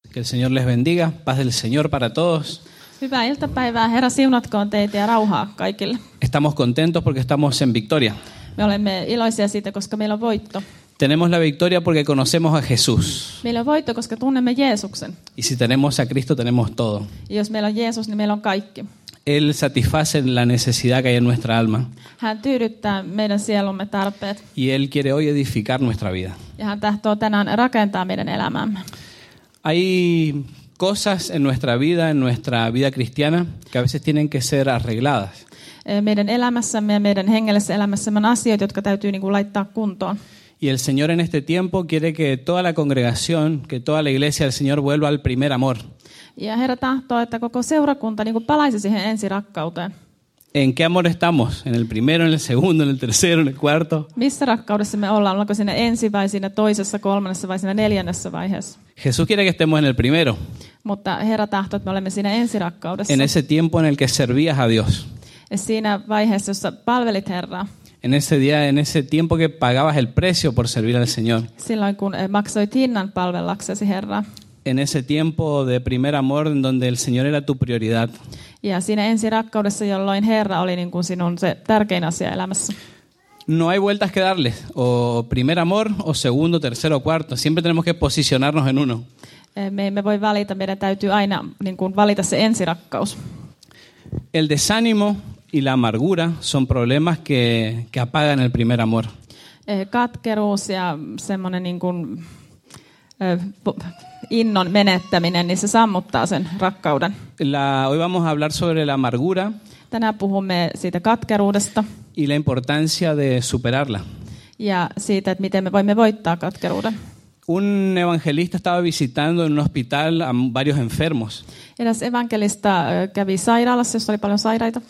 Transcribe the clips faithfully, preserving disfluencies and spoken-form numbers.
Que el Señor les bendiga. Paz del Señor para todos. Hyvää iltapäivää. Herra siunatkoon teitä ja rauhaa kaikille. Estamos contentos porque estamos en victoria. Me olemme iloisia siitä, koska meillä on voitto. Tenemos la victoria porque conocemos a Jesús. Meillä on voitto, koska tunnemme Jeesuksen. Y si tenemos a Cristo, tenemos todo. Ja jos meillä on Jeesus, niin meillä on kaikki. Él satisface la necesidad que hay en nuestra alma. Hän tyydyttää meidän sielumme tarpeet. Y Él quiere hoy edificar nuestra vida. Ja hän tahtoo tänään rakentaa meidän elämäämme. Hay cosas en nuestra vida, en nuestra vida cristiana, que a veces tienen que ser arregladas. Meidän elämässämme ja meidän hengellisessä elämässämme on asioita, jotka täytyy niin kuin laittaa kuntoon. Y el Señor en este tiempo quiere que toda la congregación, que toda la iglesia del Señor vuelva al primer amor. Ja Herra tahtoo, että koko seurakunta niin kuin palaisi siihen ensirakkauteen. ¿En qué amor estamos? ¿En el primero, en el segundo, en el tercero, en el cuarto? Missä rakkaudessa me ollaan? Ollaanko siinä ensi vai siinä toisessa, kolmannessa vai siinä neljännessä vaiheessa? Jesús quiere que estemos en el primero. Mutta Herra tahtoo, että me olemme siinä ensirakkaudessa. En ese tiempo en el que servías a Dios. Ja siinä vaiheessa, jossa palvelit Herraa. En ese día, en ese tiempo que pagabas el precio por servir al Señor. Silloin kun maksoit hinnan palvellaksesi Herraa. En ese tiempo de primer amor en donde el Señor era tu prioridad. Ja siinä ensirakkaudessa, jolloin Herra oli niin kuin sinun se tärkein asia elämässä. No hay vueltas que darles, o primer amor, o segundo, tercero, o cuarto. Siempre tenemos que posicionarnos en uno. Me emme voi valita, meidän täytyy aina niin kuin valita se ensirakkaus. El desánimo y la amargura son problemas que, que apagan el primer amor. Katkeruus ja semmoinen niin kuin innon menettäminen, niin se sammuttaa sen rakkauden. La, hoy vamos a hablar sobre la amargura. Tänään puhumme siitä katkeruudesta. Y la importancia de superarla. Ja siitä, että miten me voimme voittaa katkeruuden. Un evangelista estaba visitando en un hospital a varios enfermos. Eräs evankelista kävi sairaalassa, jossa oli paljon sairaita.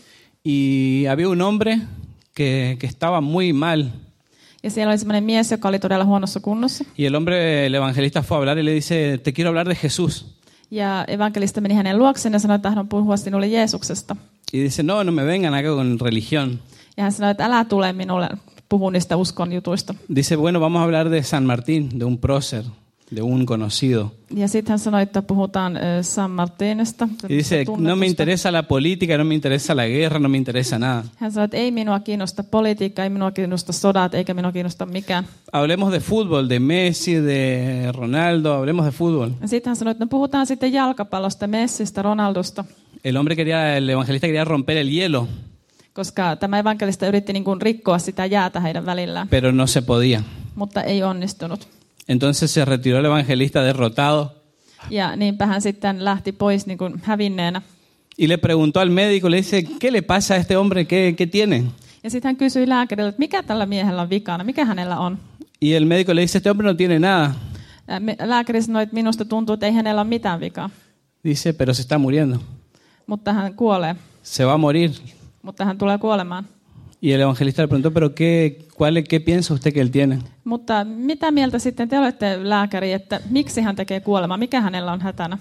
Y había un hombre que, que estaba muy mal. Ja siellä oli semmoinen mies, joka oli todella huonossa kunnossa. Y el hombre, el evangelista fue a hablar y le dice, te quiero hablar de Jesús. Ja evankelista meni hänen luokseen ja sanoi, että hän puhua sinulle Jeesuksesta. Y dice, no, no me vengan acá con religión. Ja hän sanoi, että älä tule minulle puhua niistä uskon jutuista. Dice, bueno, vamos a hablar de San Martín, de un prócer, de un conocido. Ja sitten hän sanoi, että puhutaan San Martinista. Y dice, no me interesa la política, no me interesa la guerra, no me interesa nada. Hän sanoi, että ei minua kiinnosta politiikka, ei minua kiinnosta sodat, eikä minua kiinnosta mikään. Hablemos de fútbol, de Messi, de Ronaldo, hablemos de fútbol. Ja sitten hän sanoi, että no puhutaan sitten jalkapallosta, Messistä, Ronaldosta. El hombre quería, el evangelista quería romper el hielo. Koska tämä evankelista yritti niin kuin rikkoa sitä jäätä heidän välillään. Pero no se podía. Mutta ei onnistunut. Entonces se retiró el evangelista derrotado. Ja niinpä hän sitten lähti pois niin kuin hävinneenä. Y le preguntó al médico, le dice, ¿qué le pasa a este hombre? ¿Qué, qué tiene? Ja sitten hän kysyi lääkäriltä, että mikä tällä miehellä on vikana, mikä hänellä on. Y el médico le dice, este hombre no tiene nada. Lääkäri sanoi, että minusta tuntuu, että ei hänellä ole mitään vikaa. Dice, pero se está muriendo. Mutta hän kuolee. Se va a morir. Mutta hän tulee kuolemaan. Y el evangelista le preguntó, pero qué, cuál, ¿qué piensa usted que él tiene? Mutta mitä mieltä sitten te olette lääkäri, että miksi hän tekee kuolemaa, mikä hänellä on hätänä?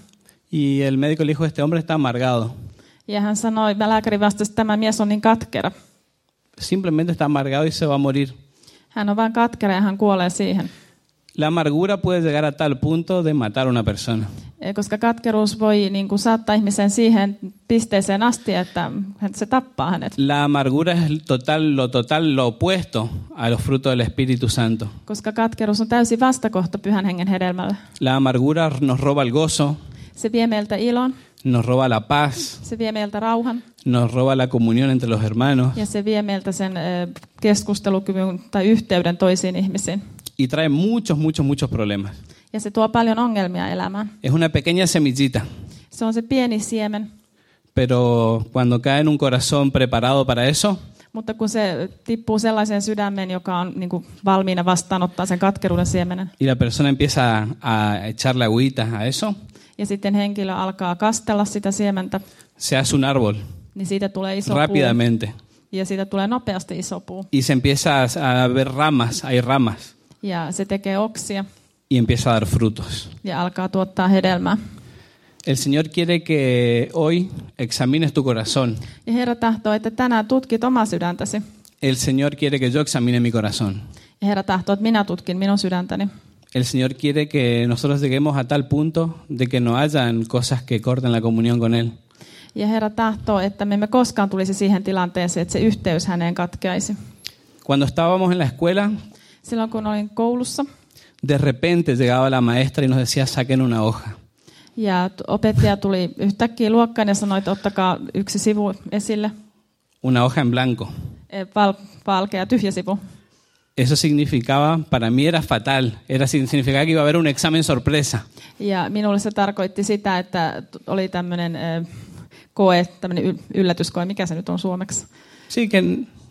Y el médico le dijo, este hombre está amargado. Ja hän sanoi, lääkäri vastasi, että tämä mies on niin katkera. Simplemente está amargado y se va a morir. Hän on vain katkera ja hän kuolee siihen. La amargura puede llegar a tal punto de matar a una persona. Koska katkeruus voi niin kuin saattaa ihmisen siihen pisteeseen asti, että se tappaa hänet. La amargura es total, lo total, lo opuesto a los frutos del Espíritu Santo. Koska katkeruus on täysin vastakohta Pyhän Hengen hedelmälle. La amargura nos roba el gozo. Se vie meiltä ilon. Nos roba la paz. Se vie meiltä rauhan. Nos roba la comunión entre los hermanos. Ja se vie meiltä sen keskustelukyvyn tai yhteyden toisiin ihmisiin. Y trae muchos, muchos, muchos problemas. Ja se tuo paljon ongelmia elämään. Es una pequeña semillita. Se on se pieni siemen. Pero cuando cae en un corazón preparado para eso, mutta kun se tippuu sellaiseen sydämeen, joka on niin kuin valmiina vastaanottaa sen katkeruuden siemenen. Y la persona empieza a echarle agüita a eso. Ja sitten henkilö alkaa kastella sitä siementä. Se hace un árbol. Niin siitä tulee iso rápidamente. puu. Ja siitä tulee nopeasti iso puu. Y se empieza a ver ramas, hay ramas. Ja se tekee oksia. Y empieza a dar frutos. Ja alkaa tuottaa hedelmää. El Señor quiere que hoy examines tu corazón. Ja Herra tahtoo, että tänään tutkit omaa sydäntäsi. El Señor quiere que yo examine mi corazón. Ja Herra tahtoo, että minä tutkin minun sydäntäni. el Señor quiere que nosotros lleguemos a tal punto de que no hayan cosas que corten la comunión con Él. Ja Herra tahtoo, että me emme koskaan tulisi siihen tilanteeseen, että se yhteys häneen katkeaisi. Cuando estábamos en la escuela, Silloin kun olin koulussa de repente llegaba la maestra y nos decía, saquen una hoja. ja opettaja tuli yhtäkkiä luokkaan ja sanoi, että ottakaa yksi sivu esille. Una hoja en blanco. Val, valkea tyhjä sivu. Eso significaba, para mí era fatal, era significaba que iba a haber un examen sorpresa. Ja minulle se tarkoitti sitä, että oli tämmöinen äh, koe, tämmöinen yllätyskoe, mikä se nyt on suomeksi? Sí, que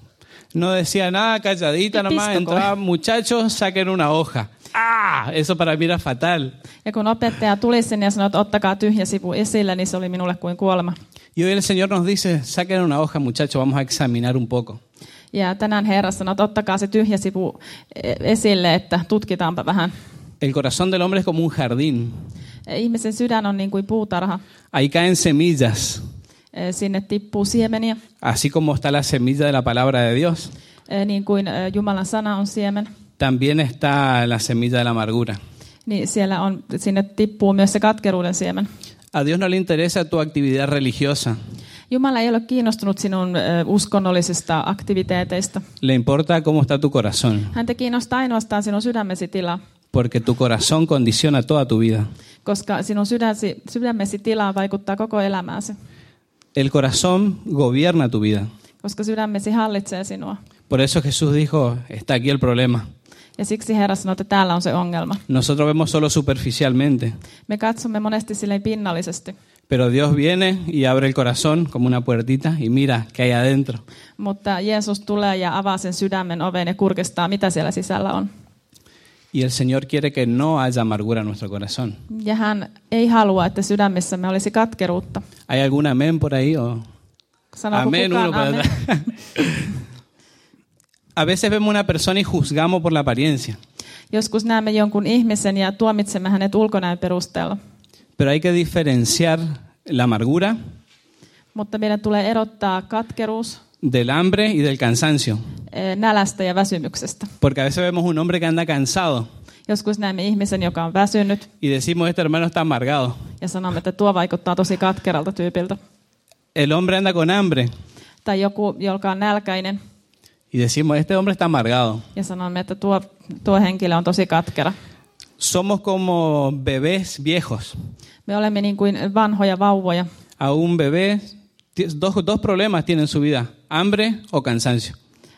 no decía nada, calladita nomás, entraba, muchachos, saquen una hoja. ¡Ah! Eso para mí era fatal. Ja kun opettaja tuli sinne ja sanoi, että ottakaa tyhjä sivu esille, niin se oli minulle kuin kuolema. Y hoy el Señor nos dice, saquen una hoja, muchachos, vamos a examinar un poco. Ja tänään Herra sanoi, että ottakaa se tyhjä sivu esille, että tutkitaanpa vähän. El corazón del hombre es como un jardín. Ihmisen sydän on niin kuin puutarha. Ahí caen semillas, Sinne tippuu siemeniä, así como está la semilla de la palabra de Dios. niin kuin Jumalan sana on siemen. También está la semilla de la amargura. Niin siellä on, sinne tippuu myös se katkeruuden siemen. A Dios no le interesa tu actividad religiosa. Jumala ei ole kiinnostunut sinun uskonnollisista aktiviteeteista. Le importa cómo está tu corazón, Häntä kiinnostaa ainoastaan sinun sydämesi tila, porque tu corazón condiciona toda tu vida. koska sinun sydämesi, sydämesi tila vaikuttaa koko elämääsi. El corazón gobierna tu vida. Koska sydämesi hallitsee sinua. Por eso Jesús dijo, está aquí el problema. Ja siksi Herra sanoi, että täällä on se ongelma. Nosotros vemos solo superficialmente, Me katsomme monesti silleen pinnallisesti, pero Dios viene y abre el corazón como una puertita y mira qué hay adentro. mutta Jeesus tulee ja avaa sen sydämen oven ja kurkistaa, mitä siellä sisällä on. Y el Señor quiere que no haya amargura en nuestro corazón. Ja hän ei halua, että sydämissämme olisi katkeruutta. ¿Hay algún amén por ahí? O... Sanooko Amén, kukaan uno para amen? atrás. A veces vemos una persona y juzgamos por la apariencia, Joskus näemme jonkun ihmisen ja tuomitsemme hänet ulkonäön perusteella. pero hay que diferenciar la amargura Mutta meidän tulee erottaa katkeruus del hambre y del cansancio. eh, nälästä ja väsymyksestä. Porque a veces vemos un hombre que anda cansado Joskus näemme ihmisen, joka on väsynyt y decimos, este hermano está amargado. ja sanomme, että tuo vaikuttaa tosi katkeralta tyypiltä. El hombre anda con hambre Tai joku, joka on nälkäinen y decimos, este hombre está amargado. ja sanomme, että tuo, tuo henkilö on tosi katkera. Somos como bebés viejos. Me olemme niin kuin vanhoja vauvoja. A un bebé, dos, dos problemas tiene en su vida, hambre o cansancio.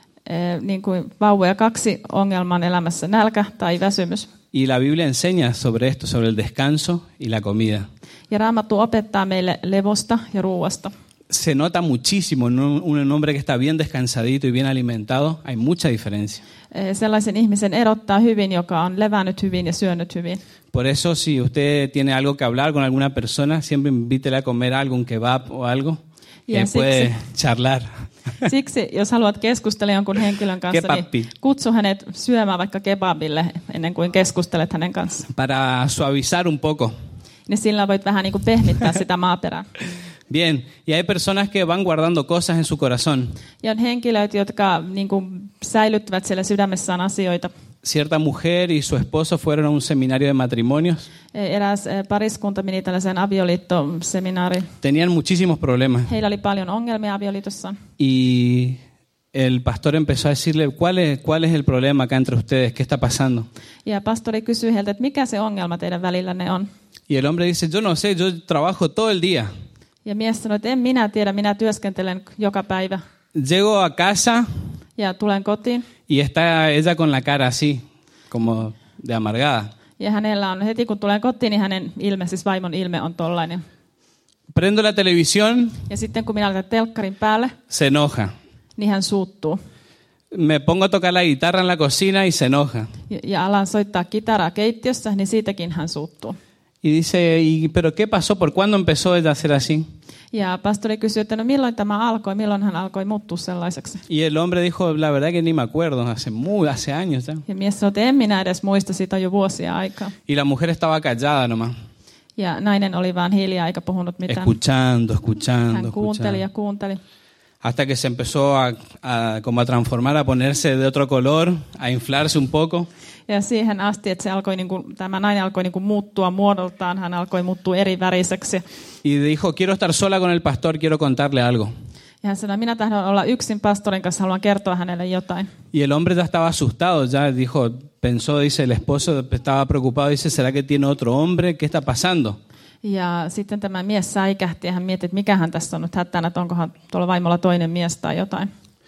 Eh, niin kuin vauvoja kaksi ongelmaa on elämässä, nälkä tai väsymys. Y la Biblia enseña sobre esto, sobre el descanso y la comida. Ja Raamattu opettaa meille levosta ja ruuasta. Se nota muchísimo en un, un hombre que está bien descansadito y bien alimentado, hay mucha diferencia. Eh, sellaisen ihmisen erottaa hyvin, joka on levännyt hyvin ja syönyt hyvin. Por eso, si usted tiene algo que hablar con alguna persona, siempre invítele a comer algo, un kebab o algo, y Ja él puede siksi- charlar. Siksi, jos haluat keskustella jonkun henkilön kanssa, Kebabbi. niin kutsu hänet syömään vaikka kebabille ennen kuin keskustelet hänen kanssaan. Para suavizar un poco. Niin sillä voit vähän niin kuin pehmittää sitä maaperää. Bien, y hay personas que van guardando cosas en su corazón. Ja on henkilöitä, jotka niin kuin säilyttävät siellä sydämessään asioita. Cierta mujer y su esposo fueron a un seminario de matrimonios. Eräs eh, pariskunta meni tällaiseen avioliittoseminaariin. Tenían muchísimos problemas. Heillä oli paljon ongelmia avioliitossaan. Y el pastor empezó a decirle, ¿cuál es, cuál es el problema acá entre ustedes? ¿Qué está pasando? Ja pastori kysyi heiltä, että mikä se ongelma teidän välillänne on. Y el hombre dice, yo no sé, yo trabajo todo el día. Ja mies sanoi, että en minä tiedä, minä työskentelen joka päivä. Llego a casa Ja tulen kotiin. y está ella con la cara así, como de amargada. Ja hänellä on, heti kun tulen kotiin, niin hänen ilme, siis vaimon ilme on tollainen. Prendo la televisión, Ja sitten kun minä laitan telkkarin päälle, se enoja. niin hän suuttuu. Me pongo a tocar la guitarra en la cocina y se enoja. Ja, ja alan soittaa kitaraa keittiössä, niin siitäkin hän suuttuu. Y dice, ¿y, pero qué pasó? ¿Por cuándo empezó ella a ser así? Ja pastori kysyi, että no milloin tämä alkoi, milloin hän alkoi muuttua sellaiseksi. Y el hombre dijo, la verdad que ni me acuerdo, hace muy, hace años ya. Ja mies sanoi, että en minä edes muista, siitä on jo vuosia aikaa. Y la mujer estaba callada nomás, Ja nainen oli vaan hiljaa eikä puhunut mitään. escuchando, escuchando, Hän kuunteli ja escuchando. kuunteli. hasta que se empezó a, a, como a transformar, a ponerse de otro color, a inflarse un poco. Ja siihen asti, että se alkoi niin kuin, tämä nainen alkoi niin kuin muuttua muodoltaan, hän alkoi muuttua eri väriseksi. Y dijo, quiero estar sola con el pastor, quiero contarle algo. Ja hän sanoi, minä tahdon olla yksin pastorin kanssa, haluan kertoa hänelle jotain. Y el hombre ya estaba asustado, ya dijo, pensó, dice, el esposo estaba preocupado, dice, ¿será que tiene otro hombre? ¿Qué está pasando? Ja sitten tämä mies säikähti ja hän mietti, että mikähän tässä on nyt hätänä, että onkohan tuolla vaimolla toinen mies tai jotain.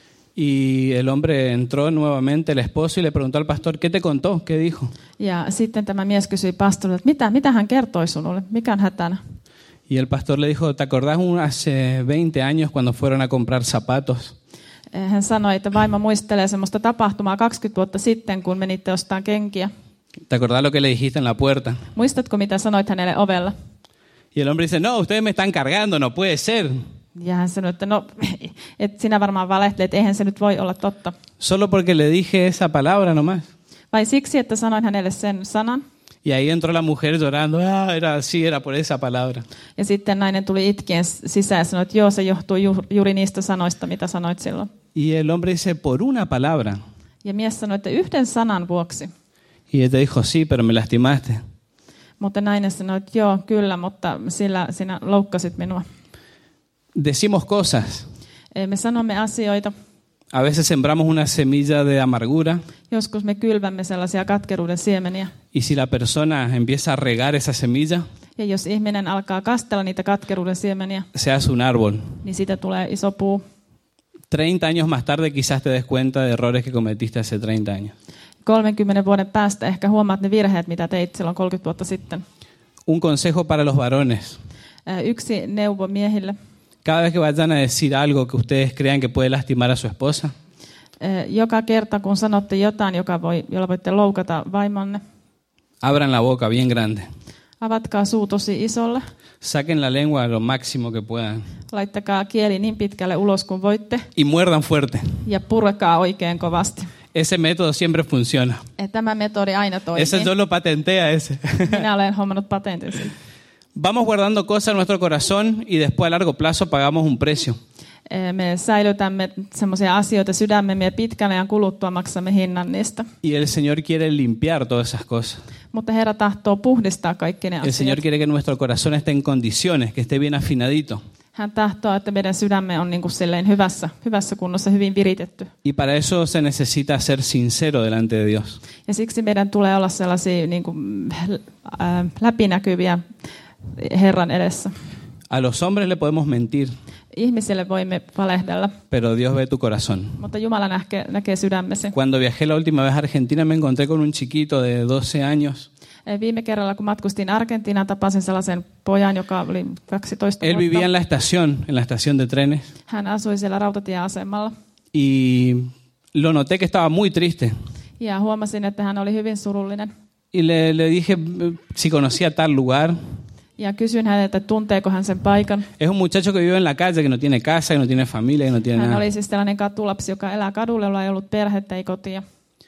Y el hombre entró nuevamente, el esposo, y le preguntó al pastor, ¿qué te contó? ¿Qué dijo? Ja sitten tämä mies kysyi pastorilta, että mitä, mitä hän kertoi sinulle, mikä on hätänä? Y el pastor le dijo, ¿te acordás hace veinte años cuando fueron a comprar zapatos? Hän sanoi, että vaimo muistelee semmoista tapahtumaa kaksikymmentä vuotta sitten, kun menitte ostamaan kenkiä. ¿Te acordás lo que le dijiste en la puerta? Muistatko, mitä sanoit hänelle ovella? Y el hombre dice, no, ustedes me están cargando, no puede ser. Ja hän sanoi, että no, et sinä varmaan valehtelet, eihän se nyt voi olla totta. Solo porque le dije esa palabra nomás. Vai siksi, että sanoin hänelle sen sanan? Y ahí entró la mujer llorando, ah, era así, era por esa palabra. Ja sitten nainen tuli itkien sisään ja sanoi, että joo, se johtuu ju- juuri niistä sanoista, mitä sanoit silloin. Y el hombre dice, por una palabra. Ja mies sanoi, että yhden sanan vuoksi. Y ella dijo, sí, pero me lastimaste. Mutta nainen sanoi, että joo, kyllä, mutta sillä sinä loukkasit minua. Decimos cosas. Me sanomme asioita. A veces sembramos una semilla de amargura. Joskus me kylvämme sellaisia katkeruuden siemeniä. Y si la persona empieza a regar esa semilla, ja jos ihminen alkaa kastella niitä katkeruuden siemeniä, se hace un árbol. Niin siitä tulee iso puu. treinta años más tarde quizás te des cuenta de errores que cometiste hace treinta años. kolmenkymmenen vuoden päästä ehkä huomaat ne virheet, mitä teit silloin kolmekymmentä vuotta sitten. Un consejo para los varones. Yksi neuvo miehille. Cada vez que vayan a decir algo que ustedes crean que puede lastimar a su esposa, joka kerta kun sanotte jotain, joka voi, jolla voitte loukata vaimonne, abran la boca bien grande. Avatkaa suu tosi isolle. Saquen la lengua lo máximo que puedan. Laittakaa kieli niin pitkälle ulos kuin voitte. Y muerdan fuerte. Ja purkaa oikein kovasti. Ese método siempre funciona. Tämä metodi aina toimii. Ese yo lo patenté a ese. Minä olen hommannut patentin sille. Vamos guardando cosas en nuestro corazón y después a largo plazo pagamos un precio. Me säilytämme semmoisia asioita sydämemme ja pitkän ajan kuluttua maksamme hinnan niistä. Y el Señor quiere limpiar todas esas cosas. Mutta Herra tahtoo puhdistaa kaikki ne asiat. El Señor quiere que nuestro corazón esté en condiciones, que esté bien afinadito. Hän tahtoo, että meidän sydämme on niin kuin silleen hyvässä, hyvässä kunnossa, hyvin viritetty. Y para eso se necesita ser sincero delante de Dios. Ja siksi meidän tulee olla sellaisia niin kuin, äh, läpinäkyviä Herran edessä. A los hombres le podemos mentir. Ihmisille voimme valehdella. Pero Dios ve tu corazón. Mutta Jumala näkee, näkee sydämesi. Cuando viajé la última vez a Argentina me encontré con un chiquito de doce años. Viime kerralla kun matkustin Argentiinaan, tapasin sellaisen pojan, joka oli kaksitoista Él vuotta. vivía en la estación, en la estación de trenes. Hän asui siellä rautatieasemalla. Y lo noté que estaba muy triste. Ja huomasin, että hän oli hyvin surullinen. Y le, le dije si conocía tal lugar. Ja kysyin häneltä, tunteeko hän sen paikan. Es un muchacho que vive en la calle, que no tiene casa, que no tiene familia, que no tiene hän nada. oli siis tällainen katulapsi, joka elää kadulla, jolla ei ollut perhettä, ei kotia.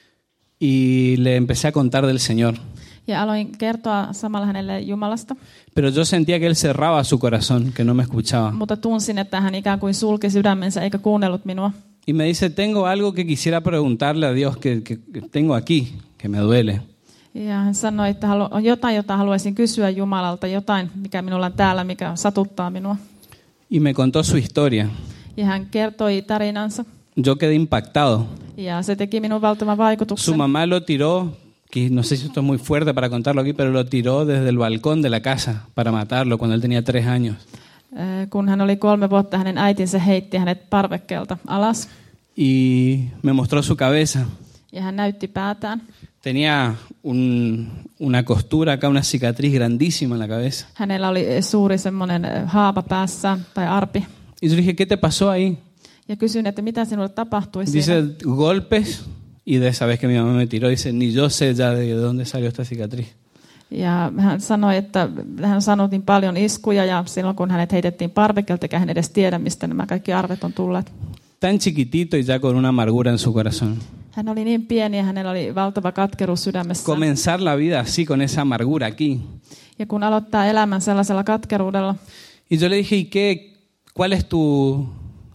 Y le empecé a contar del Señor. Ja aloin kertoa samalla hänelle Jumalasta. Pero yo sentía que él cerraba su corazón, que no me escuchaba. Mutta tunsin, että hän ikään kuin sulki sydämensä eikä kuunnellut minua. Y me dice, tengo algo que quisiera preguntarle a Dios, que, que, que tengo aquí, que me duele. Ja hän sanoi, että on jotain, jota haluaisin kysyä Jumalalta, jotain, mikä minulla on täällä, mikä satuttaa minua. Y me contó su historia. Ja hän kertoi tarinansa. Yo quedé impactado. Ja se teki minun valtavan vaikutuksen. Su mamá lo tiró, que no sé si esto es muy fuerte para contarlo aquí, pero lo tiró desde el balcón de la casa para matarlo cuando él tenía tres años. Kun hän oli kolme vuotta, hänen äitinsä heitti hänet parvekkeelta alas. Y me mostró su cabeza. Ja hän näytti päätään. Tenía un, una costura acá, una cicatriz grandísima en la cabeza. Hänellä oli suuri semmoinen haava päässä tai arpi. Y yo dije, ¿qué te pasó ahí? Ja kysyin, että mitä sinulle tapahtui Dice, siinä. golpes. Y de esa vez que mi mamá me tiró, dice, ni yo sé ya de dónde salió esta cicatriz. Ja hän sanoi, että hän sanoi niin paljon iskuja ja silloin kun hänet heitettiin parvekkeelta, eikä hän edes tiedä, mistä nämä kaikki arvet on tulleet. Tan chiquitito y ya con una amargura en su corazón. Hän oli niin pieni ja hänellä oli valtava katkeruus sydämessä. Comenzar la vida así, con esa amargura aquí. Ja kun aloittaa elämän sellaisella katkeruudella. Y yo le dije, ¿y qué? ¿Cuál es tu,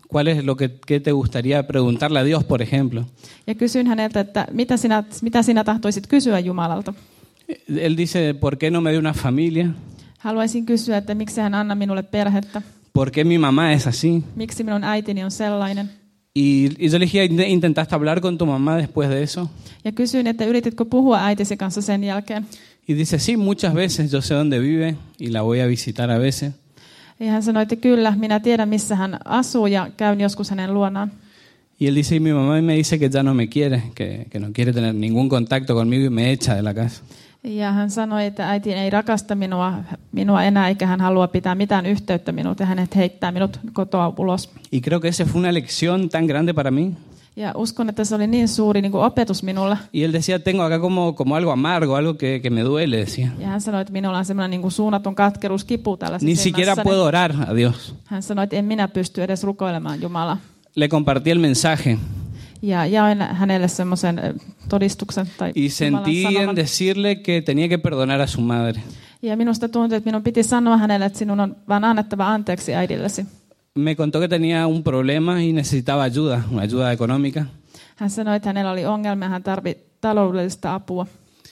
¿Cuál es lo que, que te gustaría preguntarle a Dios, por ejemplo? Ja kysyin häneltä, että mitä sinä, mitä sinä tahtoisit kysyä Jumalalta. Él dice, ¿por qué no me dio una familia? Haluaisin kysyä, että miksi hän anna minulle perhettä. ¿Por qué mi mamá es así? Miksi minun äitini on sellainen. Y, y yo le dije, ¿intentaste hablar con tu mamá después de eso? Ja kysyin, että yrititkö puhua äitisi kanssa sen jälkeen. Y dice, sí, muchas veces yo sé dónde vive y la voy a visitar a veces. Ja hän sanoi, että kyllä, minä tiedän missä hän asuu ja käyn joskus hänen luonaan. Y él dice, y mi mamá me dice que ya no me quiere, que, que no quiere tener ningún contacto conmigo y me echa de la casa. Ja hän sanoi, että äiti ei rakasta minua, minua enää, eikä hän halua pitää mitään yhteyttä minut, ja hänet heittää minut kotoa ulos. Y creo que esa fue una lección tan grande para mí. Ja uskon, että se oli niin suuri niin kuin opetus minulle. Y él decía, tengo acá como, como algo amargo, algo que, que me duele, decía. Ja hän sanoi, että minulla on semmoinen niin kuin suunnaton katkeruus, kipu tällä Ni siquiera puedo orar a Dios. Hän sanoi, että en minä pysty edes rukoilemaan Jumalaa. Le compartí el mensaje. Ja jaoin hänelle semmoisen todistuksen tai y sentí en decirle que tenía que perdonar a su madre. Ja minusta tuntui, että minun piti sanoa hänelle, että sinun on vain annettava anteeksi äidillesi. Me contó que tenía un problema y necesitaba ayuda, una ayuda económica. Hän sanoi, että hänellä oli ongelmia, hän tarvitsi taloudellista apua.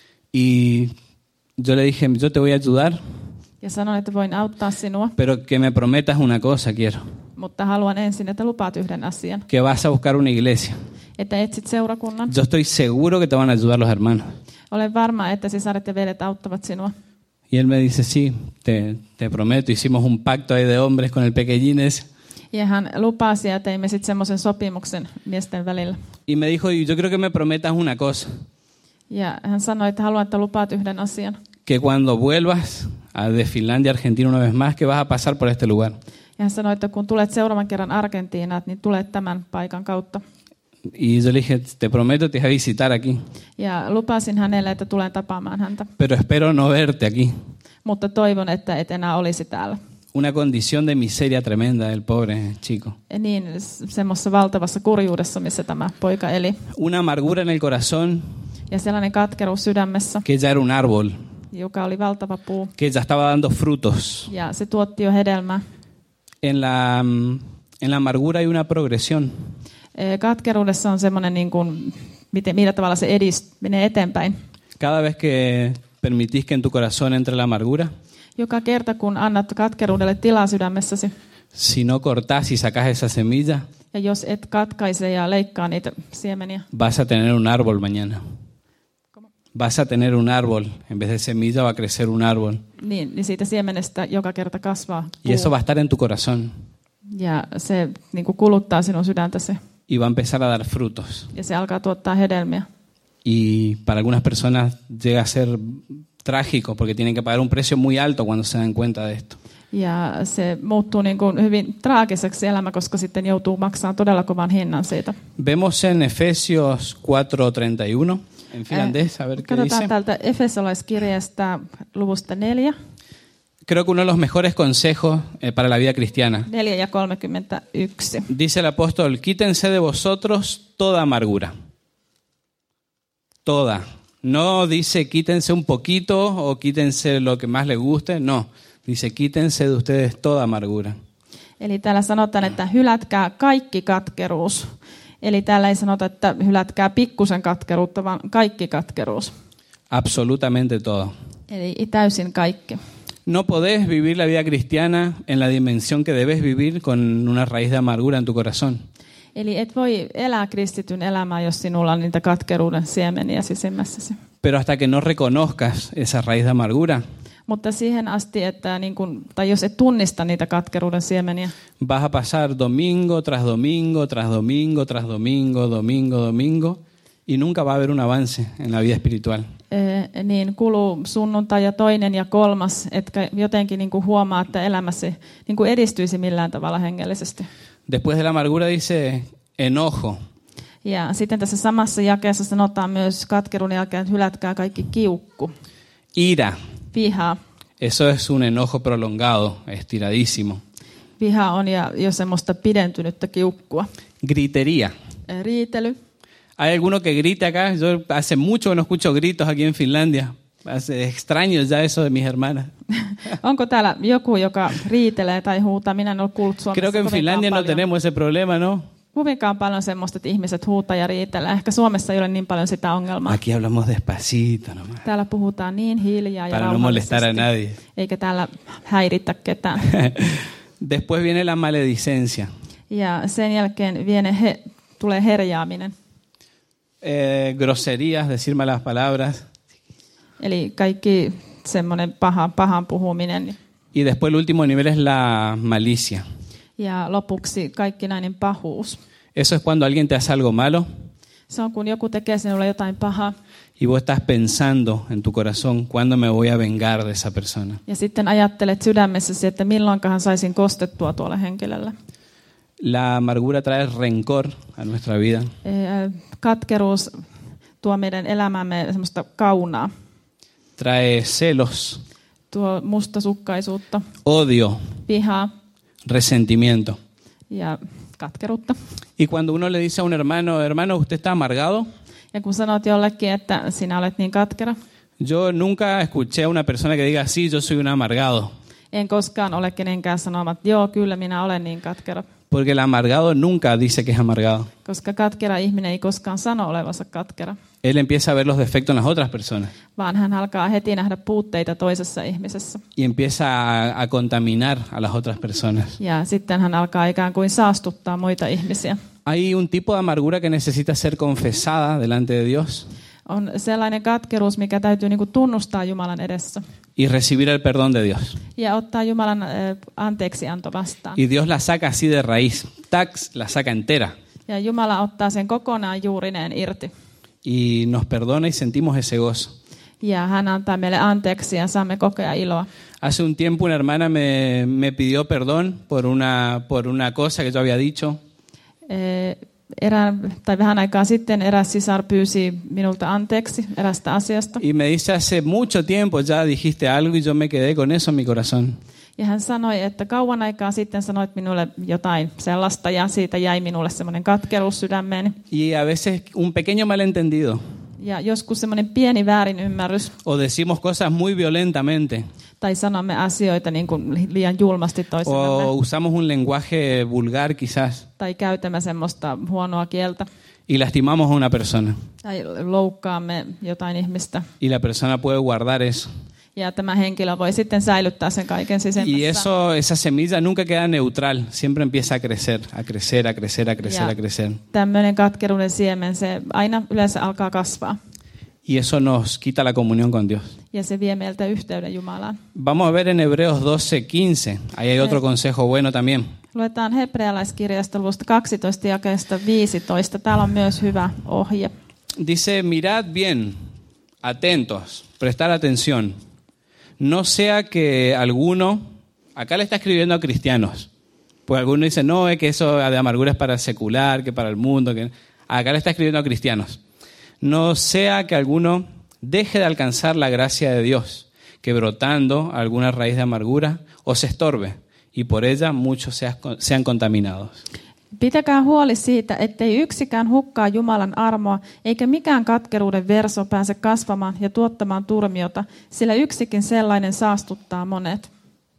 Y yo le dije, yo te voy a ayudar. Ja sanoin, että voin auttaa sinua. Pero que me prometas una cosa, quiero. Mutta haluan ensin, että lupaat yhden asian. Que vas a buscar una iglesia. Että etsit seurakunnan. Yo estoy seguro que te van a ayudar los hermanos. Olen varma, että sisaret ja veljet auttavat sinua. Y él me dice, sí, te, te prometo. Hicimos un pacto ahí de hombres con el pequeñín ese. Ja hän lupasi ja teimme sitten semmoisen sopimuksen miesten välillä. Y me dijo, y yo creo que me prometas una cosa. Ja hän sanoi, että haluan, että lupaat yhden asian. Que cuando vuelvas a de Finlandia a Argentina una vez más, que vas a pasar por este lugar. Ja hän sanoi, että kun tulet seuraavan kerran Argentiinaan, niin tulet tämän paikan kautta. Y yo le dije, te prometo te voy a visitar aquí. Ja lupasin hänelle, että tulen tapaamaan häntä. Pero espero no verte aquí. Mutta toivon, että et enää olisi täällä. Una condición de miseria tremenda del pobre chico. Niin, semmoisessa valtavassa kurjuudessa, missä tämä poika eli. Una amargura en el corazón. Ja sellainen katkeruus sydämessä. Que ya era un árbol. Joka oli valtava puu. Que ya estaba dando frutos. Ja se tuotti jo hedelmää. En la, en la amargura hay una progresión. Katkeruudessa on semmoinen, niin kuin, miten, millä tavalla se edist, menee eteenpäin. Cada vez que permitís que en tu corazón entre la amargura. Joka kerta, kun annat katkeruudelle tilaa sydämessäsi. Si no cortás y sacás esa semilla. Ja jos et katkaise ja leikkaa niitä siemeniä. Vas a tener un árbol mañana. Vas a tener un árbol. En vez de semilla va a crecer un árbol. Niin, niin siitä siemenestä joka kerta kasvaa puu. Y eso va a estar en tu corazón. Ja se niin kuin kuluttaa sinun sydäntäsi. Y va a empezar a dar frutos. Ja se alkaa tuottaa hedelmiä. Y para algunas personas llega a ser trágico porque tienen que pagar un precio muy alto cuando se dan cuenta de esto. Ja se muuttuu niin kuin hyvin traagiseksi elämä, koska sitten joutuu maksamaan todella kovan hinnan siitä. Vemos en Efesios cuatro treinta y uno en finlandés, a ver qué Katsotaan dice. täältä Efesolaiskirjeestä luvusta neljä. Creo que uno de los mejores consejos eh, para la vida cristiana. Neljä ja kolmekymmentäyksi. Dice el apóstol, quítense de vosotros toda amargura. Toda. No dice quítense un poquito o quítense lo que más les guste. No. Dice quítense de ustedes toda amargura. Eli täällä sanotaan, että hylätkää kaikki katkeruus. Eli täällä ei sanota, että hylätkää pikkusen katkeruutta, vaan kaikki katkeruus. Absolutamente todo. Eli täysin kaikki. No podés vivir la vida cristiana en la dimensión que debes vivir con una raíz de amargura en tu corazón. Eli et voi elää kristityn elämää, jos sinulla on niitä katkeruuden siemeniä sisimmässäsi. Pero hasta que no reconozcas esa raíz de amargura, mutta siihen asti, että niin kun, tai jos et tunnista niitä katkeruuden siemeniä, vas a pasar domingo tras domingo, tras domingo, tras domingo, domingo, domingo, y nunca va a haber un avance en la vida espiritual. Ee, niin kuluu sunnuntai ja toinen ja kolmas, etkä jotenkin niin kuin huomaa, että elämäsi niin kuin edistyisi millään tavalla hengellisesti. Después de la amargura dice enojo. Ja sitten tässä samassa jakeessa sanotaan myös katkeruuden jälkeen, että hylätkää kaikki kiukku. Ira. Viha. Eso es un enojo prolongado, estiradísimo. Viha on ja jo semmoista pidentynyttä kiukkua. Gritería. Riitely. Hay alguno que grite acá. Yo hace mucho que no escucho gritos aquí en Finlandia. Hace extraño ya eso de mis hermanas. Onko täällä joku, joka riitelee tai huutaa? Minä en ole kuullut Suomessa Creo que en Finlandia no tenemos ese problema, ¿no? Kovinkaan paljon semmoista, että ihmiset huutaa ja riitelee. Ehkä Suomessa ei ole niin paljon sitä ongelmaa. Aquí hablamos despacito nomás. Täällä puhutaan niin hiljaa ja Para no molestar a rauhallisesti, nadie. eikä täällä häiritä ketään. Después viene la maledicencia. Ja sen jälkeen viene he, tulee herjaaminen. Eh, groserías, decir malas palabras. Eli kaikki semmoinen paha, pahan puhuminen. Y después el último nivel es la malicia. Ja lopuksi kaikkinainen pahuus. Eso es cuando alguien te hace algo malo Se on, kun joku tekee sinulle jotain pahaa. y vos estás pensando en tu corazón, ¿cuándo me voy a vengar de esa persona? Ja sitten ajattelet sydämessäsi, että milloinkahan saisin kostettua tuolle henkilölle. La amargura trae rencor a nuestra vida. Eh, Katkeruus tuo meidän elämäämme semmoista kaunaa. Trae celos, Tuo mustasukkaisuutta, odio, vihaa resentimiento. ja katkeruutta. Y cuando uno le dice a un hermano, hermano, ¿usted está amargado? Ja kun sanot jollekin, että sinä olet niin katkera, Yo nunca escuché a una persona que diga, sí, yo soy un amargado. en koskaan ole kenenkään sanomaan, että joo, kyllä minä olen niin katkera. Porque el amargado nunca dice que es amargado. Koska katkera ihminen ei koskaan sano olevansa katkera, Él empieza a ver los defectos en las otras personas vaan hän alkaa heti nähdä puutteita toisessa ihmisessä. y empieza a, a contaminar a las otras personas. Ja sitten hän alkaa ikään kuin saastuttaa muita ihmisiä. Hay un tipo de amargura que necesita ser confesada delante de Dios On sellainen katkeruus, mikä täytyy niin kuin tunnustaa Jumalan edessä y recibir el perdón de Dios. ja ottaa Jumalan äh, anteeksianto vastaan. Y Dios la saca así de raíz, tax, la saca entera Ja Jumala ottaa sen kokonaan juurineen irti. y nos perdona y sentimos ese gozo. Ja hän antaa meille anteeksi ja saamme kokea iloa. Hace un tiempo una hermana me, me pidió perdón por una, por una cosa que yo había dicho. Eh, Erä, tai vähän aikaa sitten eräs sisar pyysi minulta anteeksi erästä asiasta. Y me dice, hace mucho tiempo ya dijiste algo y yo me quedé con eso en mi corazón. Ja hän sanoi, että kauan aikaa sitten sanoit minulle jotain sellaista ja siitä jäi minulle semmoinen katkeruus sydämeeni. Y a veces un pequeño malentendido. Ja joskus semmoinen pieni väärinymmärrys O decimos cosas muy violentamente. tai sanomme asioita niin kuin liian julmasti toisillemme. O usamos un lenguaje vulgar quizás. Tai käytämme semmoista huonoa kieltä. Y lastimamos a una persona. Tai loukkaamme jotain ihmistä. Y la persona puede guardar eso. Ja tämä henkilö voi sitten säilyttää sen kaiken sisemmässä. Y eso, esa semilla nunca queda neutral. Siempre empieza a crecer, a crecer, a crecer, a crecer, Ja a crecer. tämmöinen katkeruuden siemen, se aina yleensä alkaa kasvaa. Y eso nos quita la comunión con Dios. Ja se vie meiltä yhteyden Jumalaan. Vamos a ver en Hebreos doce quince. Ahí hay otro consejo bueno también. Luetaan hebrealaiskirjasta luvusta kaksitoista jakeesta viisitoista. Täällä on myös hyvä ohje. Dice, mirad bien, atentos, prestar atención. No sea que alguno, acá le está escribiendo a cristianos, pues alguno dice, no, es que eso de amargura es para el secular, que para el mundo, que acá le está escribiendo a cristianos. No sea que alguno deje de alcanzar la gracia de Dios, que brotando alguna raíz de amargura os estorbe, y por ella muchos sean contaminados. Pitäkää huoli siitä, ettei yksikään hukkaa Jumalan armoa, eikä mikään katkeruuden verso pääse kasvamaan ja tuottamaan turmiota, sillä yksikin sellainen saastuttaa monet.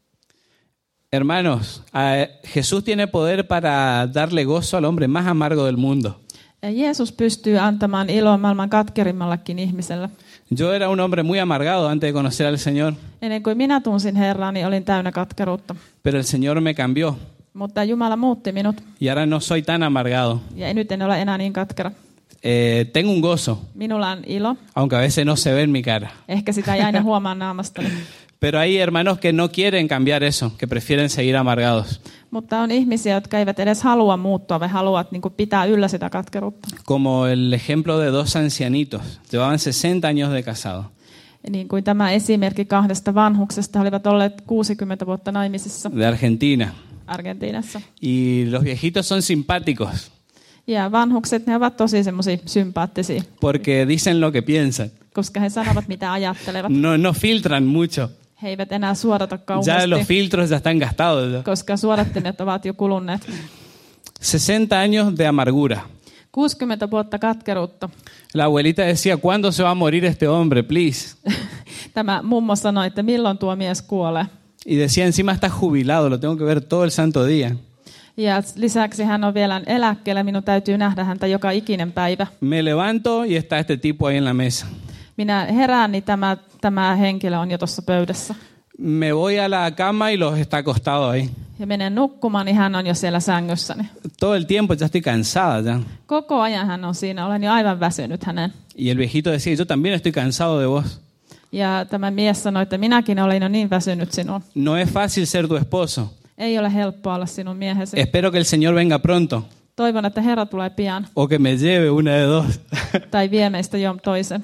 Hermanos, Jesús tiene poder para darle gozo al hombre más amargo del mundo. Ja Jeesus pystyy antamaan iloa maailman katkerimmallakin ihmiselle. Yo era un hombre muy amargado antes de conocer al Señor, Ennen kuin minä tunsin Herraa, niin olin täynnä katkeruutta. pero el Señor me cambió Mutta Jumala muutti minut y ahora no soy tan amargado. ja nyt en ole enää niin katkera. Eh, tengo un gozo, Minulla on ilo. aunque a veces no se ve en mi cara. Ehkä sitä ei aina huomaa naamastani. Pero hay hermanos que no quieren cambiar eso, que prefieren seguir amargados. Mutta on ihmisiä, jotka eivät edes halua muuttua, vai haluavat niin kuin pitää yllä sitä katkeruutta. Como el ejemplo de dos ancianitos, llevaban sesenta años de casado. Niin kuin tämä esimerkki kahdesta vanhuksesta, he olivat olleet kuusikymmentä vuotta naimisissa De Argentina. Argentiinassa. Y los viejitos son simpáticos, Ja vanhukset, ne ovat tosi semmoisia sympaattisia, porque dicen lo que piensan. koska he sanovat, mitä ajattelevat. No, no filtran mucho. He eivät enää suodata Ya los kauheasti, filtros ya están gastados. ¿No? koska suodattimet ovat jo kuluneet. sesenta años de amargura. kuusikymmentä vuotta katkeruutta. La abuelita decía, ¿cuándo se va a morir este hombre, please? tämä mummo sanoi, että milloin tuo mies kuolee. Y decía, encima está jubilado, lo tengo que ver todo el santo día. Ja lisäksi hän on vielä eläkkeellä, minun täytyy nähdä häntä joka ikinen päivä. Me levanto y está este tipo ahí en la mesa. Minä herään, niin tämä, tämä henkilö on jo tuossa pöydässä. Me voy a la cama y los está acostado ahí. Ja menen nukkumaan, niin hän on jo siellä sängyssäni. Todo el tiempo ya estoy cansada ya. Koko ajan hän on siinä, olen jo aivan väsynyt hänen. Y el viejito decía, yo también estoy cansado de vos. Ja tämä mies sanoi, että minäkin olen jo niin väsynyt sinuun. No es fácil ser tu esposo. Ei ole helppoa olla sinun miehesi. Espero que el Señor venga pronto. Toivon, että Herra tulee pian. O que me lleve una de dos. Tai vie meistä jo toisen.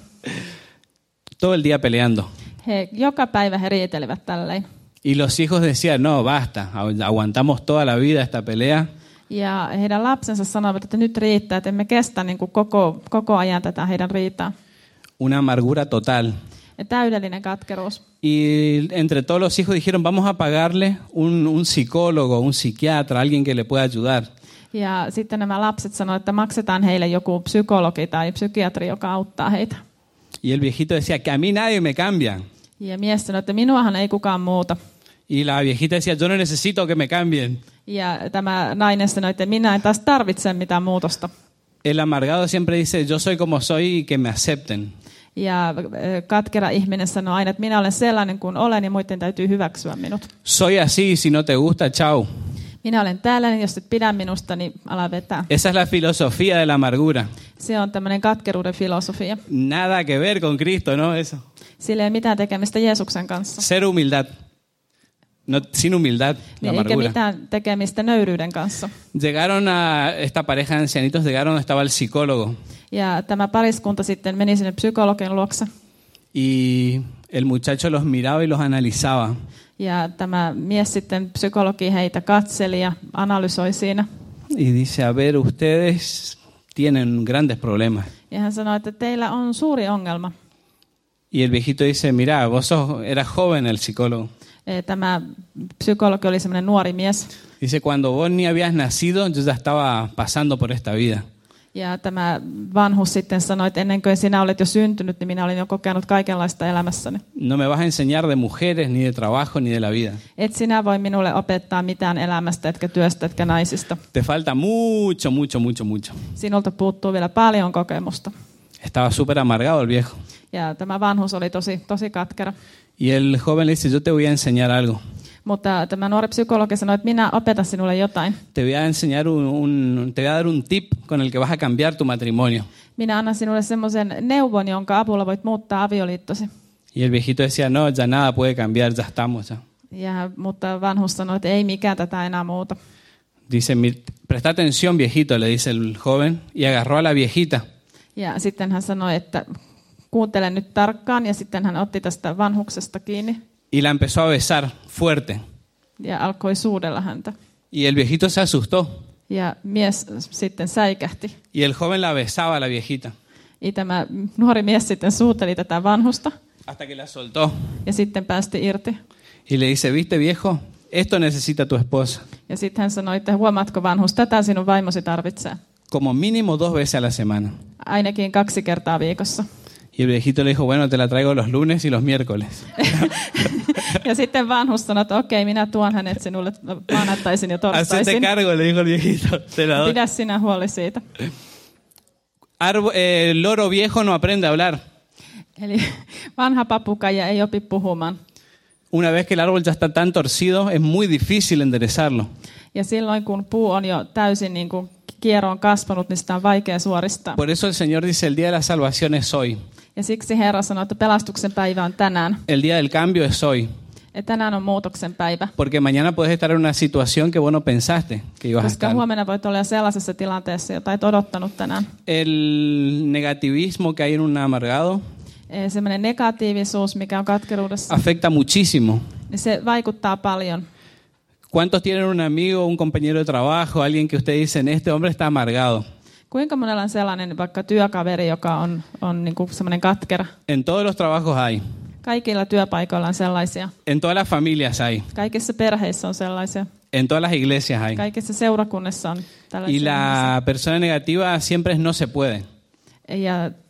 Todo el día peleando. He, joka päivä he riitelivät tälleen. Y los hijos decían, no, basta, aguantamos toda la vida esta pelea. Ja heidän lapsensa sanoivat, että nyt riittää, että emme kestä niin kuin koko, koko ajan tätä heidän riitaa. Una amargura total. Ja täydellinen katkeruus. Y entre todos los hijos dijeron, vamos a pagarle un, un psicólogo, un psiquiatra, alguien que le pueda ayudar. Ja sitten nämä lapset sanoivat, että maksetaan heille joku psykologi tai psykiatri, joka auttaa heitä. Y el viejito decía, que a mí nadie me cambia. Ja mies sanoi, että minuahan ei kukaan muuta. Y la viejita decía, yo no necesito que me cambien. Ja tämä nainen sanoi, että minä en taas tarvitse mitään muutosta. El amargado siempre dice, yo soy como soy y que me acepten. Ja katkera ihminen sanoo aina, että minä olen sellainen kuin olen ja muiden täytyy hyväksyä minut. Soy así, si no te gusta, chao. Minä olen tällainen, jos et pidä minusta, niin ala vetää. Esa es la filosofía de la amargura. Se on tämmöinen katkeruuden filosofia. Nada que ver con Cristo, ¿no? Eso. Sillä ei mitään tekemistä Jeesuksen kanssa. Ser humildad. No, sin humildad, la Niin, eikä amargura. mitään tekemistä nöyryyden kanssa. Llegaron a esta pareja de ancianitos, llegaron donde estaba el psicólogo. Ja tämä pariskunta sitten meni sinne psykologin luokse. Y el muchacho los miraba y los analizaba. Ja tämä mies sitten psykologi heitä katseli ja analysoi siinä. Y dice, a ver, ustedes tienen grandes problemas. Ja hän sanoi, että teillä on suuri ongelma. Y el viejito dice, mira, vos sos, eras joven el psicólogo. Tämä psykologi oli semmoinen nuori mies. Dice, cuando vos ni habías nacido, yo ya estaba pasando por esta vida. Ja tämä vanhus sitten sanoi, että ennen kuin sinä olet jo syntynyt, niin minä olin jo kokenut kaikenlaista elämässäni. No me vas a enseñar de mujeres, ni de trabajo, ni de la vida. Et sinä voi minulle opettaa mitään elämästä, etkä työstä, etkä naisista. Te falta mucho, mucho, mucho, mucho. Sinulta puuttuu vielä paljon kokemusta. Estaba súper amargado el viejo. Ja tämä vanhus oli tosi, tosi katkera. Y el joven le dice, yo te voy a enseñar algo. Mutta tämä nuori psykologi sanoi, että minä opetan sinulle jotain. Te voy a enseñar un, un, te voy a dar un tip con el que vas a cambiar tu matrimonio. Minä annan sinulle semmoisen neuvon, jonka avulla voit muuttaa avioliittosi. Y el viejito decía, no, ya nada puede cambiar, ya estamos. Ya. Ja, mutta vanhus sanoi, että ei mikään tätä enää muuta. Dice, presta atención, viejito, le dice el joven, y agarró a la viejita. Ja sitten hän sanoi, että kuuntele nyt tarkkaan, ja sitten hän otti tästä vanhuksesta kiinni. Y la empezó a besar fuerte. Ja alkoi suudella häntä. Y el viejito se asustó. Ja mies sitten säikähti. Y el joven la besaba a la viejita. Ja tämä nuori mies sitten suuteli tätä vanhusta. Hasta que la soltó. Ja sitten päästi irti. Y le dice, viste viejo, esto necesita tu esposa. Ja sitten hän sanoi, että huomaatko vanhus, tätä sinun vaimosi tarvitsee. Como mínimo dos veces a la semana. Ainakin kaksi kertaa viikossa. Y el viejito le dijo, bueno, te la traigo los lunes y los miércoles. Ja sitten vanhus sanoi, että okei, minä tuon hänet sinulle maanantaisin ja torstaisin. Hacete cargo, le dijo el viejito. Te la doy. Pidä sinä huoli siitä. Arbo, eh, loro viejo no aprende a hablar. Eli vanha papukaija ei opi puhumaan. Una vez que el árbol ya está tan torcido, es muy difícil enderezarlo. Ja silloin kun puu on jo täysin niin kuin kieroon kasvanut, niin sitä on vaikea suoristaa. Por eso el Señor dice, el día de la salvación es hoy. Ja siksi Herra sanoo, että pelastuksen päivä on tänään. El día del cambio es hoy. Ja tänään on muutoksen päivä. Porque mañana puedes estar en una situación que vos no pensaste que ibas a Koska estar. huomenna voit olla sellaisessa tilanteessa, jota et odottanut tänään. El negativismo que hay en un amargado Semmoinen negatiivisuus, mikä on katkeruudessa, afecta muchísimo. niin se vaikuttaa paljon. ¿Cuántos tienen un amigo, un compañero de trabajo, alguien que ustedes dicen, este hombre está amargado? Kuinka monella on sellainen vaikka työkaveri, joka on, on niin kuin semmoinen katkera? En todos los trabajos hay. Kaikilla työpaikoilla on sellaisia. En todas las familias hay. Kaikissa perheissä on sellaisia. En todas las iglesias hay. Kaikissa seurakunnissa on tällaisia. Y la persona negativa siempre es no se puede. Ja